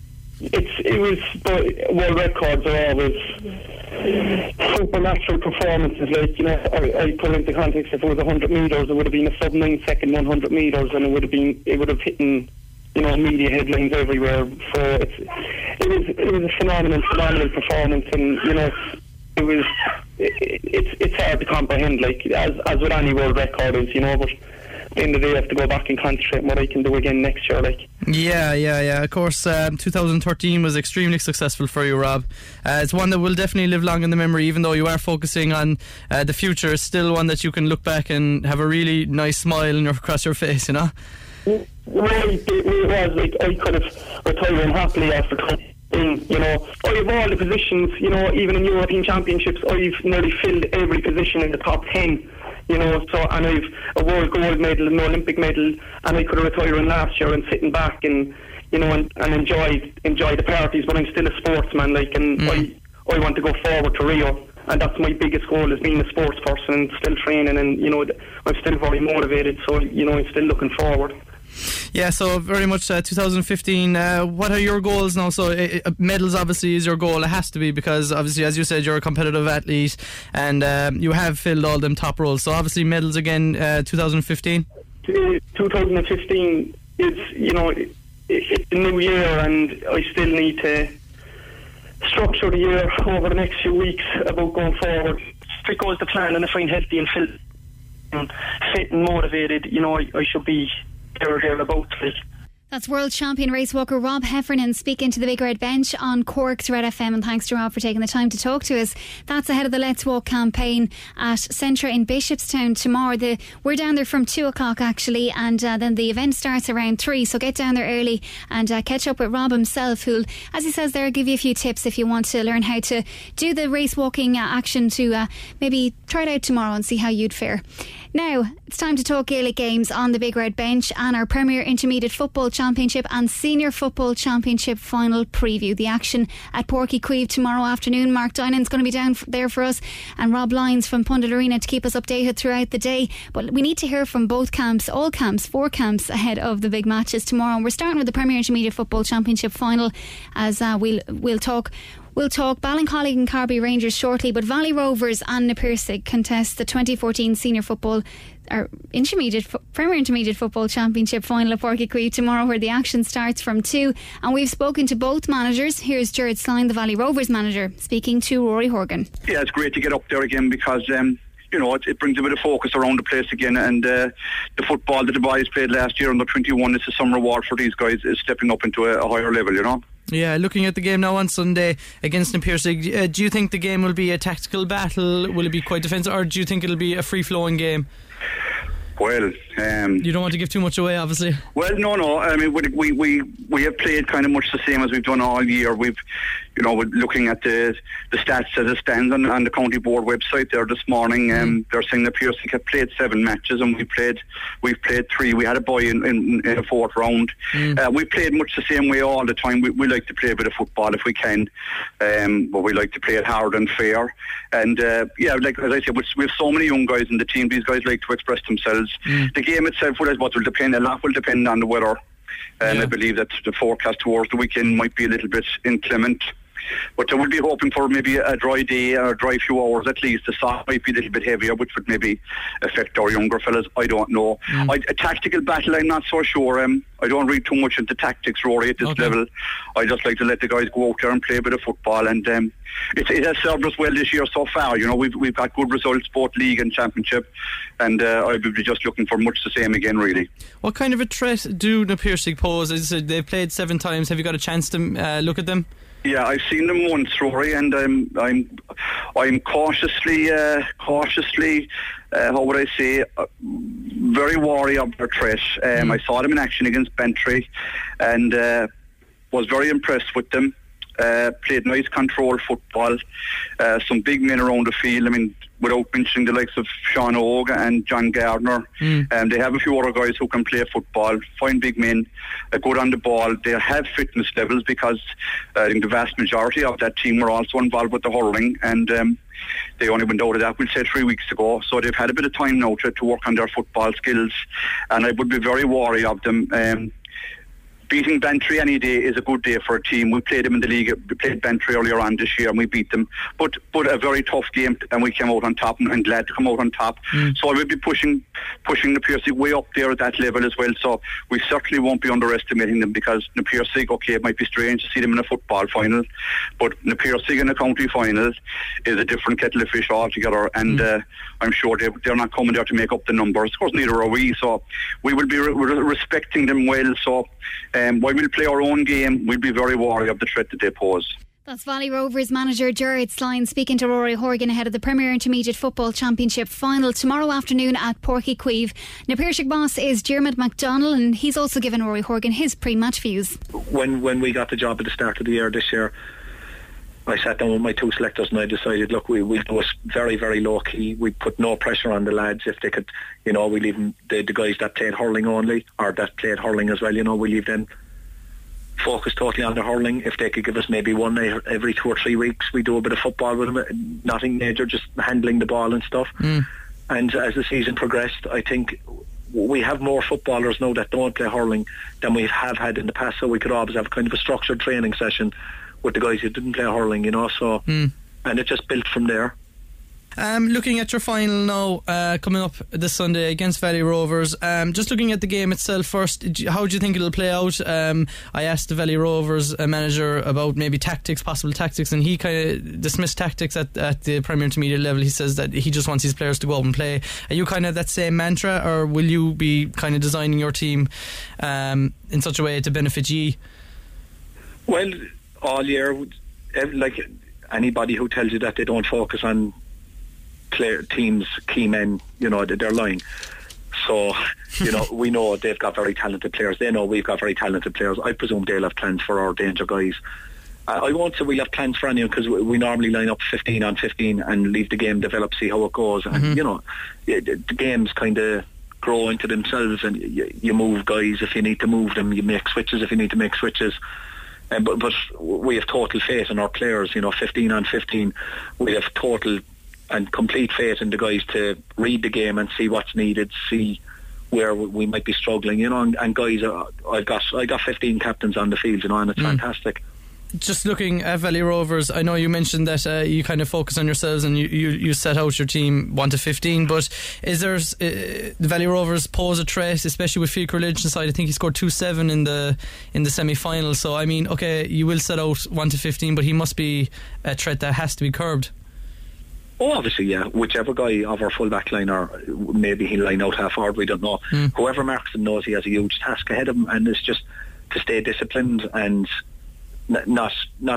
world records are always supernatural performances. Like, you know, I put it into context. If it was 100 metres, it would have been a sub 9 second 100 metres, and it would have hit, you know, media headlines everywhere. So it was a phenomenal performance, and you know, it's hard to comprehend. Like, as with any world record is, you know, but. At the end of the day, I have to go back and concentrate on what I can do again next year. Like. Yeah. Of course, 2013 was extremely successful for you, Rob. It's one that will definitely live long in the memory, even though you are focusing on the future. It's still one that you can look back and have a really nice smile across your face, you know? It was like I could have retired happily after 20. You know, I have all the positions, you know, even in European Championships, I've nearly filled every position in the top 10. You know, so, and I've a world gold medal and an Olympic medal, and I could have retired in last year and sitting back and, you know, and enjoy the parties, but I'm still a sportsman, like, and I want to go forward to Rio, and that's my biggest goal, is being a sports person and still training, and, you know, I'm still very motivated, so, you know, I'm still looking forward. Yeah, so very much 2015. What are your goals now? So medals obviously is your goal. It has to be, because obviously, as you said, you're a competitive athlete and you have filled all them top roles. So obviously medals again 2015. 2015 is, you know, it's a new year, and I still need to structure the year over the next few weeks about going forward. it goes to plan and if I'm healthy and fit and motivated, you know, I should be there or thereabouts. That's world champion race walker Rob Heffernan speaking to the Big Red Bench on Cork's Red FM, and thanks to Rob for taking the time to talk to us. That's ahead of the Let's Walk campaign at Centra in Bishopstown tomorrow. We're down there from 2 o'clock actually, and then the event starts around 3, so get down there early and catch up with Rob himself, who'll, as he says there, give you a few tips if you want to learn how to do the race walking action to maybe try it out tomorrow and see how you'd fare. Now, it's time to talk Gaelic games on the Big Red Bench and our Premier Intermediate Football Championship and Senior Football Championship final preview. The action at Porky Queeve tomorrow afternoon. Mark Dinan's going to be down there for us, and Rob Lyons from Pundit Arena to keep us updated throughout the day. But we need to hear from both camps, all camps, 4 camps ahead of the big matches tomorrow. And we're starting with the Premier Intermediate Football Championship final, as we'll talk Ballincollig and Carby Rangers shortly, but Valley Rovers and Napirsig contest the 2014 Senior Football or Premier Intermediate Football Championship final at Porky Queeve tomorrow, where the action starts from 2. And we've spoken to both managers. Here's Jared Sline, the Valley Rovers manager, speaking to Rory Horgan. Yeah, it's great to get up there again because you know, it brings a bit of focus around the place again, and the football that the boys played last year under 21, it's some reward for these guys, is stepping up into a higher level, you know. Yeah, looking at the game now on Sunday against Napirsig, do you think the game will be a tactical battle? Will it be quite defensive, or do you think it'll be a free-flowing game? Well, you don't want to give too much away, obviously. Well, no. I mean, we have played kind of much the same as we've done all year. We're looking at the stats as it stands on the county board website there this morning. They're saying that Napirsig have played 7 matches and we've played 3. We had a bye in the 4th round. We played much the same way all the time. We like to play a bit of football if we can, but we like to play it hard and fair. And like as I said, we have so many young guys in the team. These guys like to express themselves. The game itself, a lot will depend on the weather. I believe that the forecast towards the weekend might be a little bit inclement. But I would be hoping for maybe a dry day or a dry few hours at least. The sun might be a little bit heavier, which would maybe affect our younger fellas. I don't know. A tactical battle, I'm not so sure. I don't read too much into tactics, Rory, at this level. I just like to let the guys go out there and play a bit of football, and it has served us well this year so far. You know, we've got good results, both league and championship, and I would be just looking for much the same again, really. What kind of a threat do Napirsig pose? They've played 7 times. Have you got a chance to look at them? Yeah, I've seen them once, Rory, and I'm cautiously, how would I say, very wary of their threat. I saw them in action against Bantry, and was very impressed with them. Played nice control football, some big men around the field. I mean, without mentioning the likes of Sean Ogue and John Gardner, they have a few other guys who can play football, fine big men, good on the ball. They have fitness levels because I think the vast majority of that team were also involved with the hurling, and they only went out of that, we'll say, 3 weeks ago, so they've had a bit of time now to work on their football skills, and I would be very wary of them. Beating Bantry any day is a good day for a team. We played them in the league. We played Bantry earlier on this year and we beat them. But a very tough game, and we came out on top, and glad to come out on top. So I will be pushing Napirsig way up there at that level as well. So we certainly won't be underestimating them, because Napirsig, okay, it might be strange to see them in a football final, but Napirsig in a county final is a different kettle of fish altogether, and I'm sure they're not coming there to make up the numbers. Of course, neither are we. So we will be respecting them well. So while we'll play our own game, we'll be very wary of the threat that they pose. That's Valley Rovers manager Jared Sline speaking to Rory Horgan ahead of the Premier Intermediate Football Championship final tomorrow afternoon at Porky Queeve. Napirsig boss is Dermot McDonnell, and he's also given Rory Horgan his pre-match views. When we got the job at the start of the year this year, I sat down with my 2 selectors and I decided, look, we'll do it very, very low key. We put no pressure on the lads. If they could, we'll leave them, the guys that played hurling only, or that played hurling as well, we'll leave them focus totally on the hurling. If they could give us maybe one night every 2 or 3 weeks, we do a bit of football with them, nothing major, just handling the ball and stuff. And as the season progressed, I think we have more footballers now that don't play hurling than we have had in the past, so we could always have kind of a structured training session with the guys who didn't play hurling, so and it just built from there. Looking at your final now, coming up this Sunday against Valley Rovers, just looking at the game itself first, how do you think it'll play out? I asked the Valley Rovers manager about maybe possible tactics, and he kind of dismissed tactics at the Premier Intermediate level. He says that he just wants his players to go out and play. Are you kind of that same mantra, or will you be kind of designing your team in such a way to benefit ye? Well, all year, like anybody who tells you that they don't focus on teams, key men, they're lying. So, we know they've got very talented players. They know we've got very talented players. I presume they'll have plans for our danger guys. I won't say we'll have plans for anyone, because we normally line up 15 on 15 and leave the game develop, see how it goes. And, the games kind of grow into themselves, and you move guys if you need to move them. You make switches if you need to make switches. But we have total faith in our players, 15 on 15. We have total and complete faith in the guys to read the game and see what's needed, see where we might be struggling, and guys, I got 15 captains on the field, and it's fantastic. Just looking at Valley Rovers, I know you mentioned that you kind of focus on yourselves and you set out your team 1 to 15, but is there the Valley Rovers pose a threat, especially with Fiacre Religion side? I think he scored 2-7 in the semi-final, so I mean, okay, you will set out 1 to 15, but he must be a threat that has to be curbed. Oh, obviously, yeah. Whichever guy of our full-back line, or maybe he'll line out half hard, we don't know. Whoever marks him knows he has a huge task ahead of him, and it's just to stay disciplined and not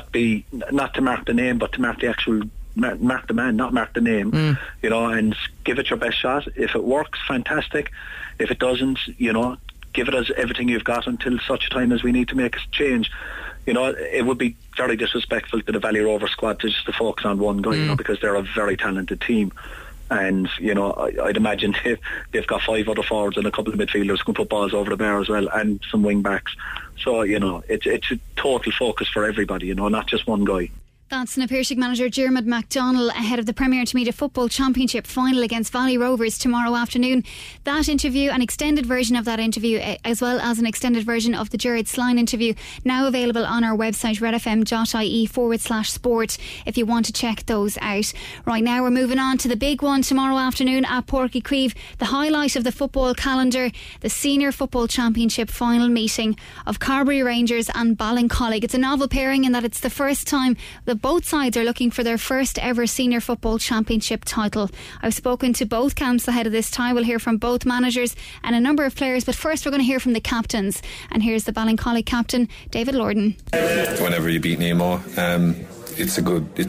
to mark the name, but to mark the actual mark the man, not mark the name. And give it your best shot. If it works, fantastic. If it doesn't, give it as everything you've got until such time as we need to make a change. It would be very disrespectful to the Valley Rover squad to just to focus on one guy, because they're a very talented team. And, I'd imagine they've got 5 other forwards and a couple of midfielders who can put balls over the bar as well, and some wing backs. So, it's a total focus for everybody, not just one guy. That's Na Piarsaigh manager Diarmuid MacDonald ahead of the Premier Intermediate Football Championship final against Valley Rovers tomorrow afternoon. That interview, an extended version of that interview, as well as an extended version of the Gerard Sline interview, now available on our website redfm.ie/sport if you want to check those out. Right now we're moving on to the big one tomorrow afternoon at Páirc Uí Chaoimh, the highlight of the football calendar, the Senior Football Championship final meeting of Carbery Rangers and Ballincollig. It's a novel pairing in that it's the first time that both sides are looking for their first ever Senior Football Championship title. I've spoken to both camps ahead of this tie. We'll hear from both managers and a number of players, but first we're going to hear from the captains. And here's the Ballincollig captain, David Lorden. Whenever you beat Nemo, it's a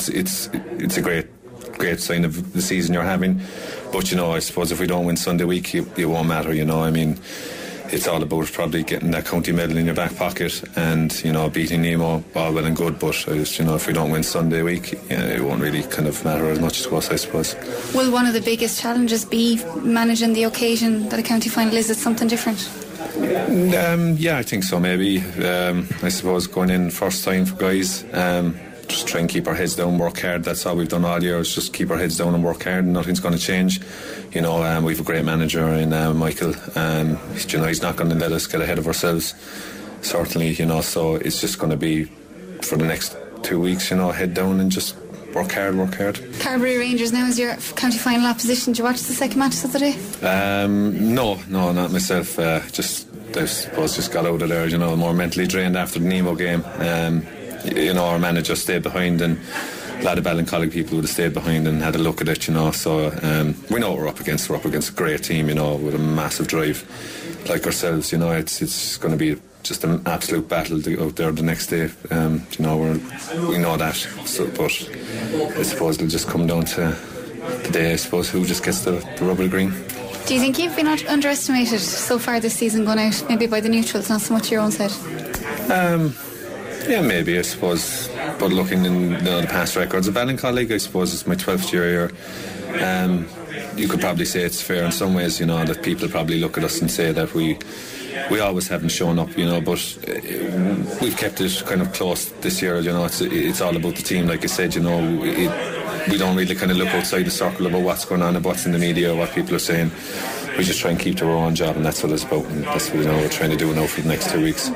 great sign of the season you're having. But I suppose if we don't win Sunday week, it won't matter. It's all about probably getting that county medal in your back pocket and, beating Nemo, all well and good, but, if we don't win Sunday week, it won't really kind of matter as much to us, I suppose. Will one of the biggest challenges be managing the occasion that a county final is? It something different? Yeah, I think so, maybe. I suppose going in first time for guys, just try and keep our heads down, work hard. That's all we've done all year, is just keep our heads down and work hard, and nothing's going to change. We have a great manager in Michael. He's not going to let us get ahead of ourselves, certainly, so it's just going to be for the next 2 weeks, head down and just work hard. Carbery Rangers now is your county final opposition. Did you watch the second match Saturday? No, not myself. I suppose just got out of there, more mentally drained after the Nemo game. Our manager stayed behind, and a lot of Ballincollig people would have stayed behind and had a look at it, so we know what we're up against. We're up against a great team, with a massive drive like ourselves. It's going to be just an absolute battle to go out there the next day. We know that, but I suppose it'll just come down to the day, I suppose, who just gets the rub of the green. Do you think you've been underestimated so far this season, going out maybe by the neutrals, not so much your own side? Yeah, maybe, I suppose. But looking in the past records of Ballincollig, I suppose it's my 12th year here. You could probably say it's fair in some ways, that people probably look at us and say that we always haven't shown up, but we've kept it kind of close this year. It's all about the team, like I said. We don't really kind of look outside the circle about what's going on and what's in the media or what people are saying. We just try and keep to our own job, and that's what it's about, and that's what we're trying to do now for the next 2 weeks.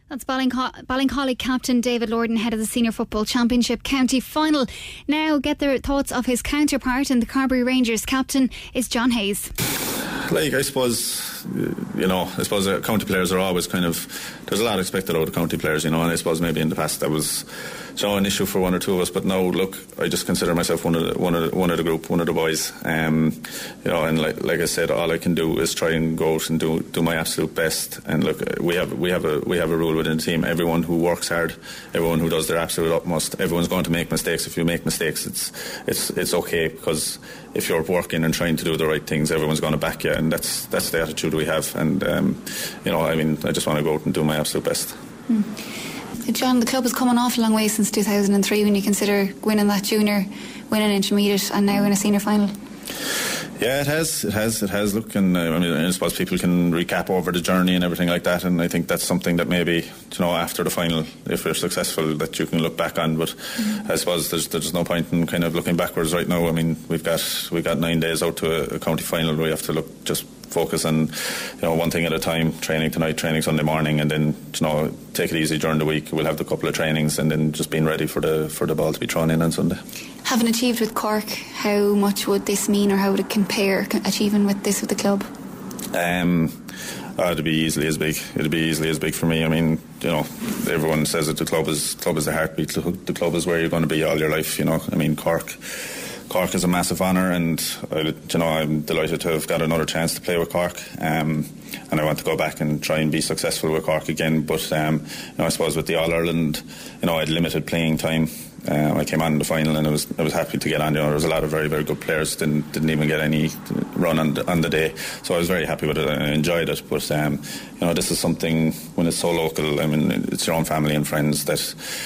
That's Ballincollig captain David Lordan ahead of the Senior Football Championship County Final. Now get their thoughts of his counterpart in the Carbery Rangers captain is John Hayes. I suppose county players are always there's a lot expected out of county players, and I suppose maybe in the past that was an issue for one or two of us, but now look, I just consider myself one of the group, one of the boys, and like I said, all I can do is try and go out and do my absolute best. And look, we have a rule within the team: everyone who works hard, everyone who does their absolute utmost, everyone's going to make mistakes. If you make mistakes, it's okay, because if you're working and trying to do the right things, everyone's going to back you, and that's the attitude we have. And I just want to go out and do my absolute best. John, the club has come an awful long way since 2003 when you consider winning that junior, winning intermediate, and now in a senior final. Yeah, it has. Look, and I suppose people can recap over the journey and everything like that, and I think that's something that maybe after the final, if we're successful, that you can look back on. But I suppose there's no point in kind of looking backwards right now. I mean, we've got 9 days out to a county final. We have to just focus on one thing at a time. Training tonight, training Sunday morning, and then take it easy during the week. We'll have the couple of trainings, and then just being ready for the ball to be thrown in on Sunday. Having achieved with Cork, how much would this mean, or how would it compare achieving with this with the club? It'd be easily as big. It'd be easily as big for me. I mean, everyone says that the club is the heartbeat. The club is where you're going to be all your life. I mean, Cork is a massive honour, and I'm delighted to have got another chance to play with Cork, and I want to go back and try and be successful with Cork again. But I suppose with the All Ireland, I had limited playing time. I came on in the final, and I was happy to get on. There was a lot of very, very good players didn't even get any run on the day, so I was very happy with it and I enjoyed it. But this is something, when it's so local, I mean, it's your own family and friends that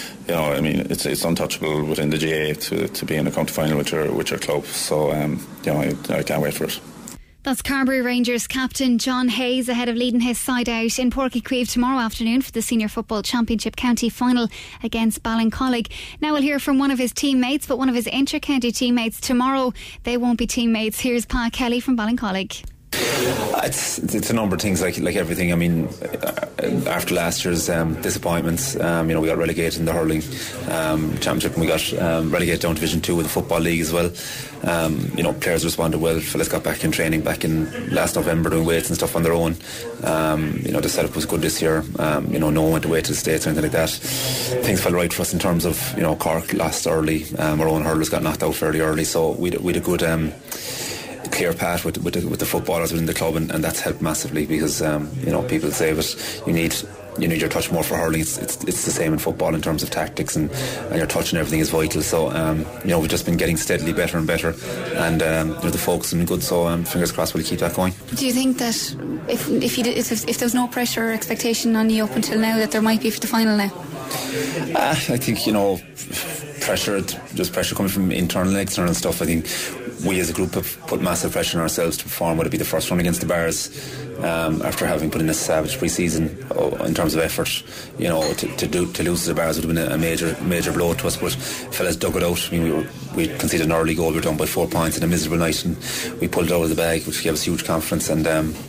it's untouchable within the GA to be in a county final with your club. So I can't wait for it. That's Carbery Rangers captain John Hayes ahead of leading his side out in Páirc Uí Chaoimh tomorrow afternoon for the Senior Football Championship County Final against Ballincollig. Now we'll hear from one of his teammates, but one of his inter-county teammates tomorrow. They won't be teammates. Here's Pa Kelly from Ballincollig. It's a number of things, like everything. I mean, after last year's disappointments, we got relegated in the hurling championship, and we got relegated down to Division 2 with the Football League as well. Players responded well. Fellas got back in training back in last November, doing weights and stuff on their own. The setup was good this year. No one went away to the States or anything like that. Things fell right for us in terms of Cork lost early. Our own hurlers got knocked out fairly early, so we had a good clear path with the footballers within the club, and that's helped massively, because people say that you need your touch more for hurling. It's the same in football in terms of tactics, and your touch and everything is vital. So we've just been getting steadily better and better, and the focus has been good. So fingers crossed we'll keep that going. Do you think that if there's no pressure or expectation on you up until now, that there might be for the final now? I think pressure coming from internal and external stuff. I think we as a group have put massive pressure on ourselves to perform, whether it be the first run against the Bars, after having put in a savage pre-season in terms of effort. To lose to the Bars would have been a major blow to us, but fellas dug it out. I mean, we conceded an early goal. We were down by 4 points in a miserable night, and we pulled it out of the bag, which gave us huge confidence. And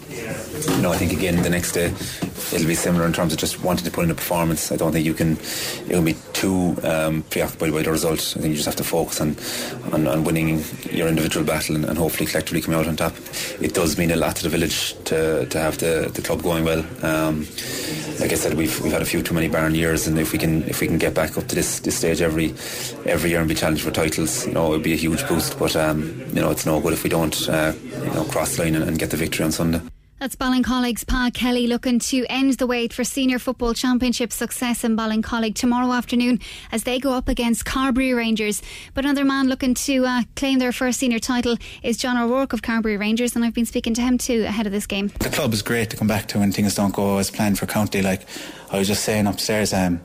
I think again the next day it'll be similar in terms of just wanting to put in a performance. I don't think you can be too preoccupied by the result. I think you just have to focus on winning your individual battle and hopefully collectively coming out on top. It does mean a lot to the village to have the club going well. Like I said, we've had a few too many barren years, and if we can get back up to this stage every year and be challenged for titles, it would be a huge boost. But it's no good if we don't cross the line and get the victory on Sunday. That's Ballincollig's Pa Kelly looking to end the wait for Senior Football Championship success in Ballincollig tomorrow afternoon as they go up against Carbery Rangers. But another man looking to claim their first senior title is John O'Rourke of Carbery Rangers, and I've been speaking to him too ahead of this game. The club is great to come back to when things don't go as planned for County. Like I was just saying upstairs, I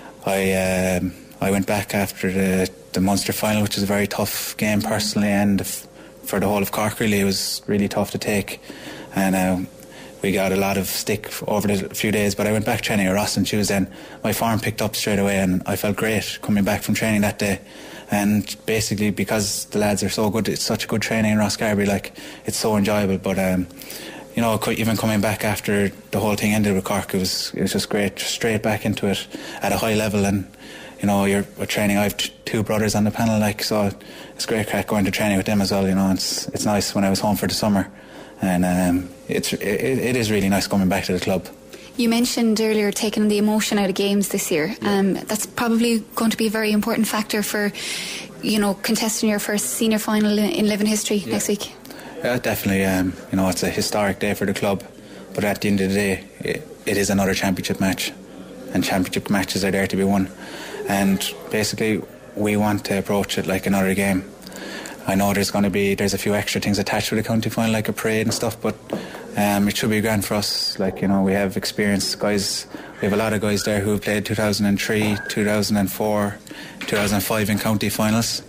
went back after the Munster final, which was a very tough game personally, and for the whole of Cork really. It was really tough to take, and we got a lot of stick over the few days, but I went back training at Ross on Tuesday, and my form picked up straight away, and I felt great coming back from training that day. And basically because the lads are so good, it's such a good training in Rosscarbery, like it's so enjoyable. But even coming back after the whole thing ended with Cork, it was just great, straight back into it at a high level. And we're training. I have two brothers on the panel, so it's great crack going to training with them as well. It's nice when I was home for the summer, and it is really nice coming back to the club. You mentioned earlier taking the emotion out of games this year. That's probably going to be a very important factor for, contesting your first senior final in living history next week. Yeah, definitely. It's a historic day for the club, but at the end of the day, it is another championship match, and championship matches are there to be won. And basically, we want to approach it like another game. I know there's a few extra things attached to the county final, like a parade and stuff, but it should be grand for us. We have experienced guys. We have a lot of guys there who have played 2003, 2004, 2005 in county finals,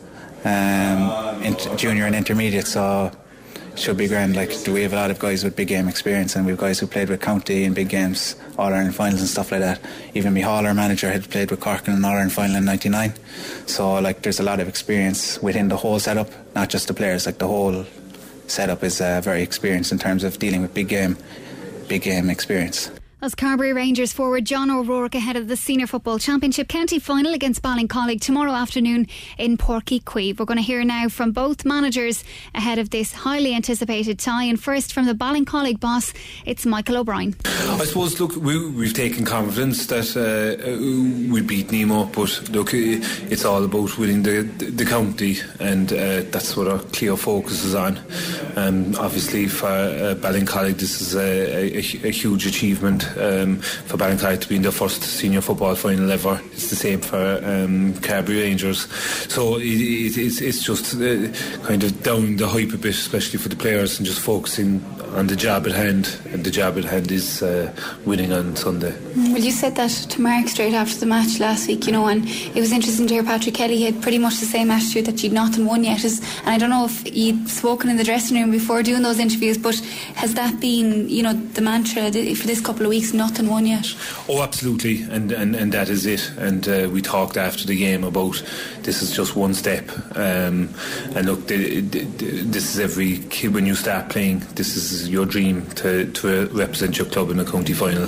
in junior and intermediate. So it should be grand. We have a lot of guys with big game experience, and we have guys who played with county in big games, All-Ireland finals and stuff like that. Even Micheál, our manager, had played with Cork in an All-Ireland final in '99. So there's a lot of experience within the whole setup, not just the players. The whole setup is very experienced in terms of dealing with big game experience. As Carbery Rangers forward John O'Rourke ahead of the Senior Football Championship County Final against Ballincollig tomorrow afternoon in Páirc Uí Chaoimh. We're going to hear now from both managers ahead of this highly anticipated tie, and first from the Ballincollig boss, it's Michael O'Brien. I suppose, look, we've taken confidence that we beat Nemo, but look, it's all about winning the county, and that's what our clear focus is on. Obviously for Ballincollig, this is a huge achievement. For Ballincollig to be in their first senior football final ever. It's the same for Carbery Rangers. So it's just kind of down the hype a bit, especially for the players, and just focusing on the job at hand. And the job at hand is winning on Sunday. Well, you said that to Mark straight after the match last week, and it was interesting to hear Patrick Kelly had pretty much the same attitude, that you'd nothing won yet. And I don't know if you'd spoken in the dressing room before doing those interviews, but has that been, the mantra for this couple of weeks? Nothing won yet? Oh, absolutely, and that is it. And we talked after the game about this is just one step. And look, this is every kid when you start playing. This is your dream to represent your club in a county final.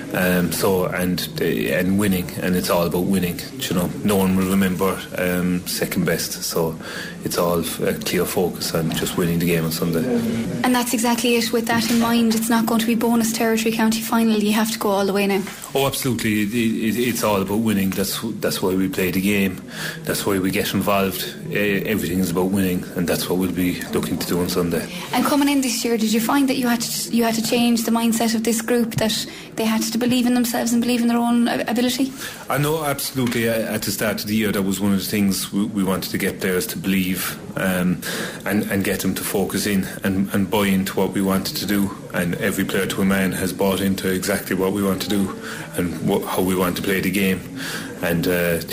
And winning, and it's all about winning. No one will remember second best. So it's all a clear focus on just winning the game on Sunday. And that's exactly it. With that in mind, it's not going to be bonus territory county final. You have to go all the way now. Oh, absolutely. It's all about winning. That's why we play the game. That's why we get involved. Everything is about winning, and that's what we'll be looking to do on Sunday. And coming in this year, did you find that you had to change the mindset of this group, that they had to believe in themselves and believe in their own ability? I know, absolutely. At the start of the year, that was one of the things we wanted to get players to believe, and get them to focus in and buy into what we wanted to do. And every player to a man has bought into exactly what we want to do and how we want to play the game. And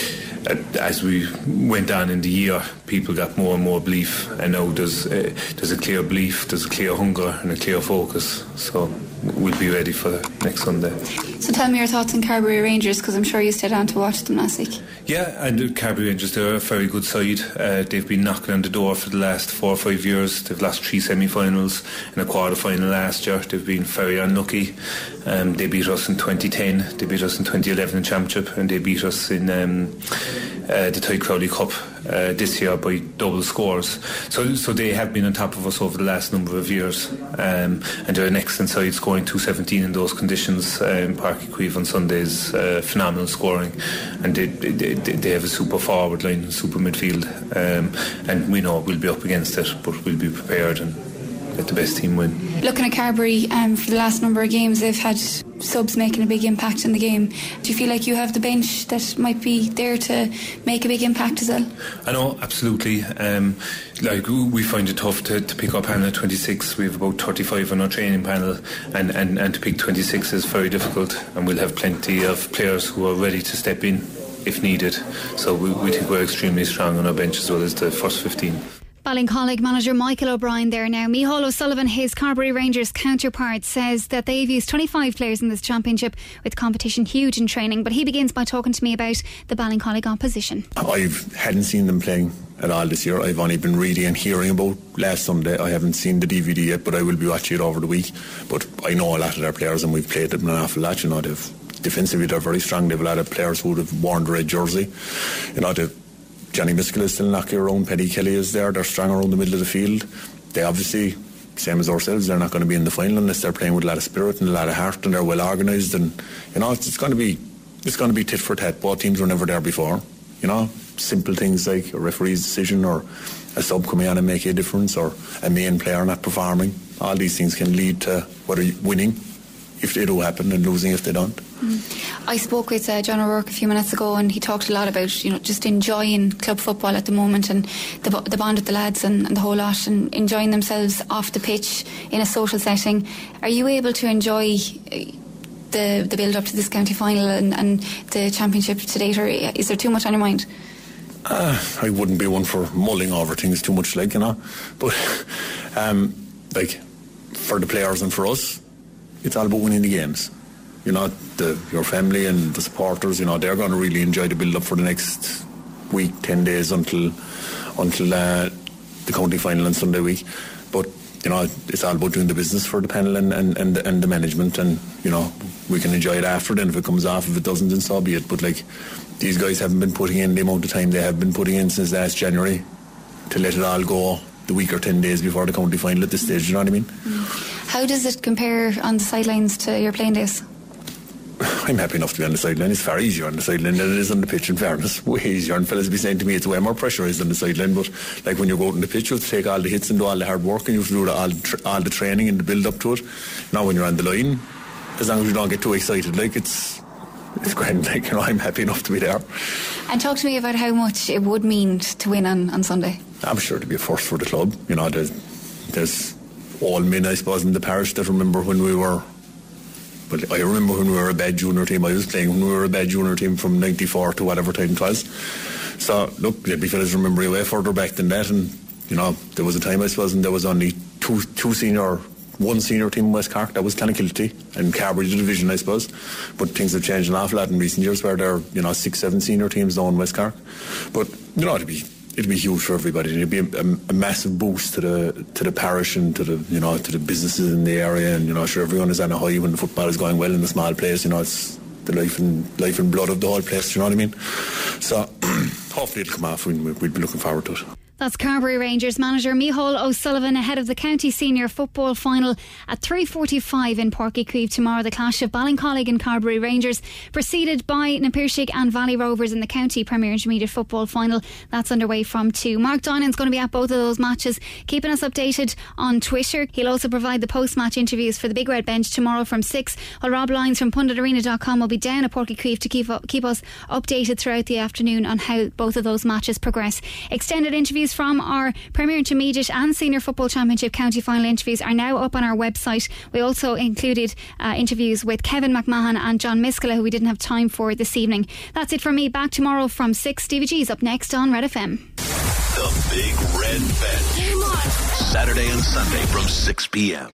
as we went on in the year, people got more and more belief, and now there's a clear belief, there's a clear hunger and a clear focus. So we'll be ready for next Sunday. So tell me your thoughts on Carbery Rangers, because I'm sure you stayed on to watch them last week. Yeah, and Carbery Rangers, they're a very good side. They've been knocking on the door for the last 4 or 5 years. They've lost 3 semi-finals and a quarter-final last year. They've been very unlucky. They beat us in 2010, they beat us in 2011 in Championship, and they beat us in the Tide Crowley Cup this year by double scores. So they have been on top of us over the last number of years, and they're an excellent side, scoring 217 in those conditions in Páirc Uí Chaoimh on Sundays. Phenomenal scoring, and they have a super forward line, super midfield, and we know we'll be up against it, but we'll be prepared and let the best team win. Looking at Carbery, for the last number of games, they've had subs making a big impact in the game. Do you feel like you have the bench that might be there to make a big impact as well? I know, absolutely. We find it tough to pick up panel at 26. We have about 35 on our training panel, and to pick 26 is very difficult, and we'll have plenty of players who are ready to step in if needed. So we think we're extremely strong on our bench as well as the first 15. Ballincollig manager Michael O'Brien there now. Micheál O'Sullivan, his Carbery Rangers counterpart, says that they've used 25 players in this championship, with competition huge in training. But he begins by talking to me about the Ballincollig opposition. I hadn't seen them playing at all this year. I've only been reading and hearing about last Sunday. I haven't seen the DVD yet, but I will be watching it over the week. But I know a lot of their players, and we've played them an awful lot. You know, defensively they're very strong. They have a lot of players who would have worn the red jersey. You know, Johnny Miskell is still knocking around. Paddy Kelly is there. They're strong around the middle of the field. They obviously, same as ourselves, they're not going to be in the final unless they're playing with a lot of spirit and a lot of heart, and they're well organised. And you know, it's going to be tit for tat. Both teams were never there before. You know, simple things like a referee's decision or a sub coming on and making a difference, or a main player not performing. All these things can lead to whether winning, if they do happen, and losing if they don't. I spoke with John O'Rourke a few minutes ago, and he talked a lot about, you know, just enjoying club football at the moment, and the bond with the lads and the whole lot, and enjoying themselves off the pitch in a social setting. Are you able to enjoy the build up to this county final and the championship to date, or is there too much on your mind? I wouldn't be one for mulling over things too much, like, you know, but like for the players and for us, it's all about winning the games. You know, your family and the supporters, you know, they're going to really enjoy the build up for the next week, 10 days until the county final on Sunday week. But you know, it's all about doing the business for the panel and the management, and you know, we can enjoy it after then. If it comes off, if it doesn't, then so be it. But like, these guys haven't been putting in the amount of time they have been putting in since last January to let it all go the week or 10 days before the county final at this stage, you know what I mean? How does it compare on the sidelines to your playing days? I'm happy enough to be on the sideline. It's far easier on the sideline than it is on the pitch, in fairness. Way easier. And fellas be saying to me it's way more pressurised on the sideline, but like when you go out on the pitch, you have to take all the hits and do all the hard work, and you have to do all the training and the build up to it. Now when you're on the line, as long as you don't get too excited, like it's grand. Like, you know, I'm happy enough to be there. And talk to me about how much it would mean to win on Sunday. I'm sure to be a first for the club. You know, there's all men, I suppose, in the parish that remember when we were. But I remember when we were a bad junior team. I was playing when we were a bad junior team from 94 to whatever time it was. So look, there'd be fellas remembering way further back than that, and you know, there was a time, I suppose, and there was only one senior team in West Cork. That was Clonakilty and Carbridge division, I suppose. But things have changed an awful lot in recent years, where there are, you know, 6-7 senior teams now in West Cork. But you know, it'd be huge for everybody. It'd be a massive boost to the parish and to the businesses in the area. And you know, sure, everyone is on a high when the football is going well in the small place. You know, it's the life and blood of the whole place. You know what I mean? So hopefully it'll come off. We'd be looking forward to it. That's Carbery Rangers manager Micheál O'Sullivan ahead of the county senior football final at 3:45 in Páirc Uí Chaoimh tomorrow. The clash of Ballincollig and Carbery Rangers, preceded by Na Piarsaigh and Valley Rovers in the county Premier Intermediate football final. That's underway from 2. Mark Donan's going to be at both of those matches, keeping us updated on Twitter. He'll also provide the post-match interviews for the Big Red Bench tomorrow from 6. While Rob Lyons from punditarena.com will be down at Páirc Uí Chaoimh to keep us updated throughout the afternoon on how both of those matches progress. Extended interviews from our Premier Intermediate and Senior Football Championship county final interviews are now up on our website. We also included interviews with Kevin McMahon and John Miskell, who we didn't have time for this evening. That's it from me. Back tomorrow from 6. Stevie G's up next on Red FM. The Big Red Bench. Saturday and Sunday from 6 p.m.